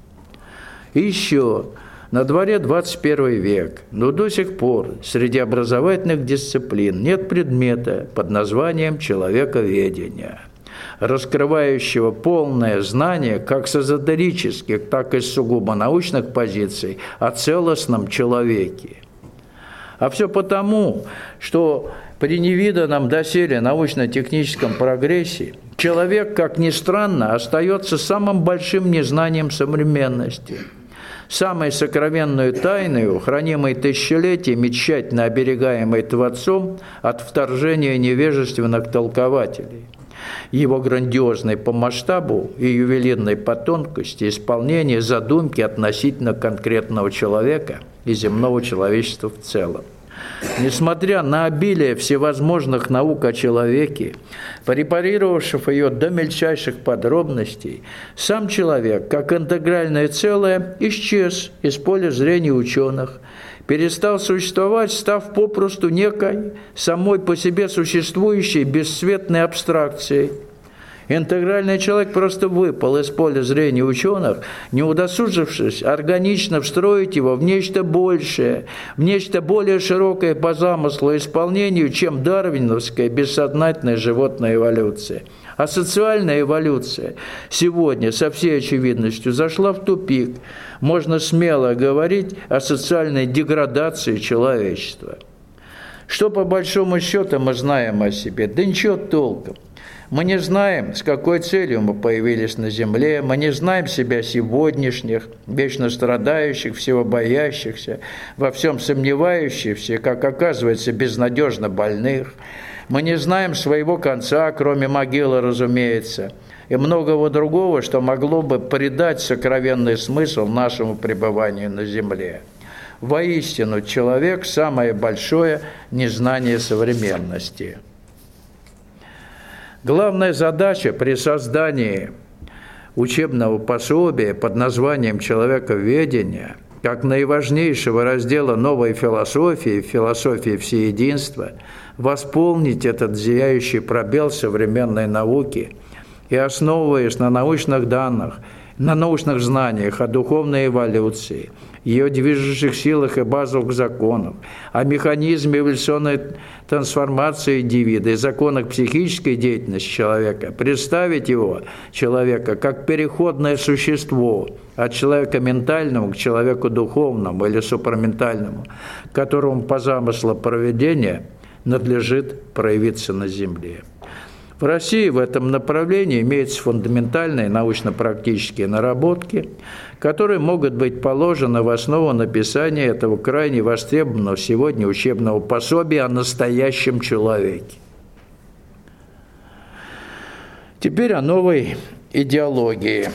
И еще, на дворе 21 век, но до сих пор среди образовательных дисциплин нет предмета под названием человековедение, раскрывающего полное знание как с эзотерических, так и с сугубо научных позиций о целостном человеке. А все потому, что при невиданном доселе научно-техническом прогрессе человек, как ни странно, остается самым большим незнанием современности. Самой сокровенную тайной, хранимой тысячелетиями, тщательно оберегаемой Творцом от вторжения невежественных толкователей. Его грандиозной по масштабу и ювелирной по тонкости исполнение задумки относительно конкретного человека и земного человечества в целом. Несмотря на обилие всевозможных наук о человеке, препарировавших ее до мельчайших подробностей, сам человек, как интегральное целое, исчез из поля зрения ученых, перестал существовать, став попросту некой самой по себе существующей бесцветной абстракцией. Интегральный человек просто выпал из поля зрения ученых, не удосужившись органично встроить его в нечто большее, в нечто более широкое по замыслу и исполнению, чем дарвиновская бессознательная животная эволюция. А социальная эволюция сегодня со всей очевидностью зашла в тупик. Можно смело говорить о социальной деградации человечества. Что по большому счету мы знаем о себе? Да ничего толком. Мы не знаем, с какой целью мы появились на земле, мы не знаем себя сегодняшних, вечно страдающих, всего боящихся, во всем сомневающихся, как оказывается, безнадежно больных. Мы не знаем своего конца, кроме могилы, разумеется, и многого другого, что могло бы придать сокровенный смысл нашему пребыванию на земле. Воистину, человек – самое большое незнание современности. Главная задача при создании учебного пособия под названием «Человековедение», как наиважнейшего раздела новой философии, философии всеединства, восполнить этот зияющий пробел современной науки и, основываясь на научных данных, на научных знаниях о духовной эволюции, ее движущих силах и базовых законах, о механизме эволюционной трансформации индивида и законах психической деятельности человека, представить его, человека, как переходное существо от человека ментального к человеку духовному или супраментальному, которому по замыслу провидения надлежит проявиться на земле. В России в этом направлении имеются фундаментальные научно-практические наработки, которые могут быть положены в основу написания этого крайне востребованного сегодня учебного пособия о настоящем человеке. Теперь о новой идеологии.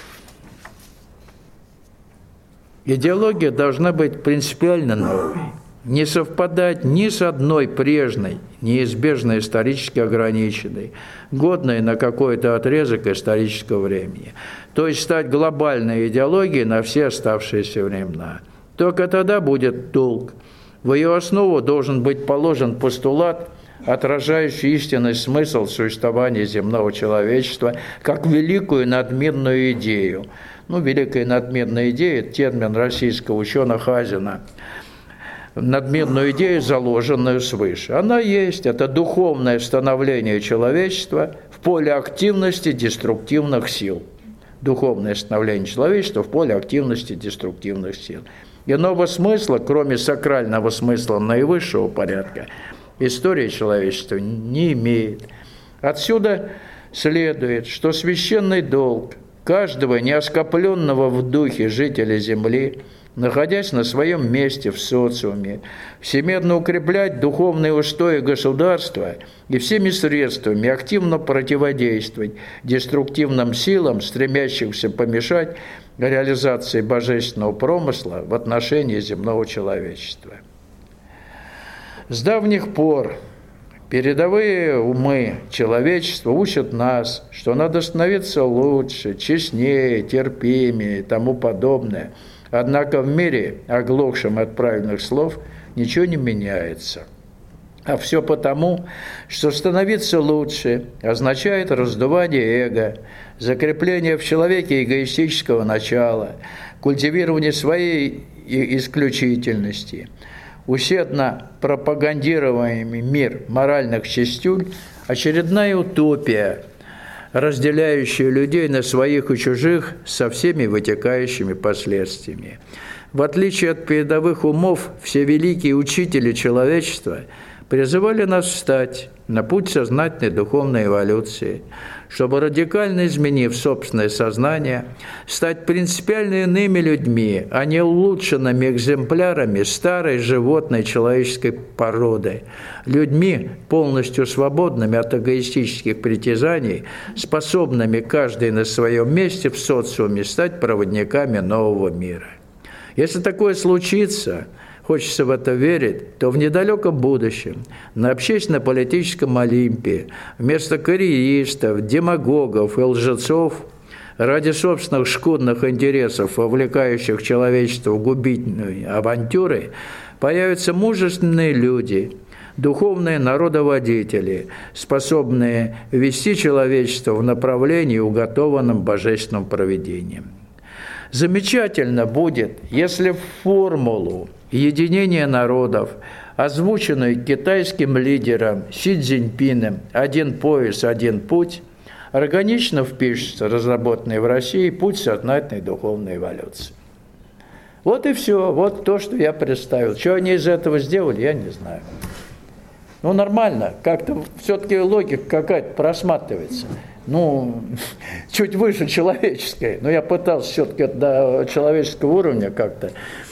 Идеология должна быть принципиально новой, не совпадать ни с одной прежней, неизбежно исторически ограниченной, годной на какой-то отрезок исторического времени, то есть стать глобальной идеологией на все оставшиеся времена. Только тогда будет толк. В ее основу должен быть положен постулат, отражающий истинный смысл существования земного человечества как великую надмирную идею. Великая надмирная идея – термин российского ученого Хазина. Надмирную идею, заложенную свыше. Она есть, это духовное становление человечества в поле активности деструктивных сил. Духовное становление человечества в поле активности деструктивных сил. Иного смысла, кроме сакрального смысла наивысшего порядка, история человечества не имеет. Отсюда следует, что священный долг каждого неоскопленного в духе жителя Земли, находясь на своем месте в социуме, всемирно укреплять духовные устои государства и всеми средствами активно противодействовать деструктивным силам, стремящимся помешать реализации божественного промысла в отношении земного человечества. С давних пор передовые умы человечества учат нас, что надо становиться лучше, честнее, терпимее и тому подобное. Однако в мире, оглохшем от правильных слов, ничего не меняется. А все потому, что становиться лучше означает раздувание эго, закрепление в человеке эгоистического начала, культивирование своей исключительности. Усердно пропагандируемый мир моральных чистюль – очередная утопия, разделяющая людей на своих и чужих со всеми вытекающими последствиями. В отличие от передовых умов, все великие учители человечества призывали нас встать на путь сознательной духовной эволюции, чтобы, радикально изменив собственное сознание, стать принципиально иными людьми, а не улучшенными экземплярами старой животной человеческой породы, людьми, полностью свободными от эгоистических притязаний, способными каждый на своем месте в социуме стать проводниками нового мира. Если такое случится, хочется в это верить, то в недалеком будущем на общественно-политическом Олимпе вместо карьеристов, демагогов и лжецов ради собственных шкодных интересов, вовлекающих человечество в губительные авантюры, Появятся мужественные люди, духовные народоводители, способные вести человечество в направлении, уготованном божественным провидением. Замечательно будет, если в формулу единения народов, озвученную китайским лидером Си Цзиньпином «Один пояс, один путь», органично впишется разработанный в России путь сознательной духовной эволюции. Вот и все, вот то, что я представил. Что они из этого сделали, я не знаю. Ну, нормально, как-то все-таки логика какая-то просматривается. Ну, чуть выше человеческой. Но я пытался все-таки до человеческого уровня как-то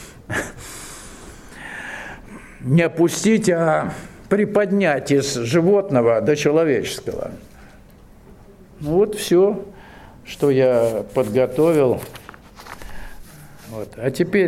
не опустить, а приподнять из животного до человеческого. Ну, вот все, что я подготовил. Вот. А теперь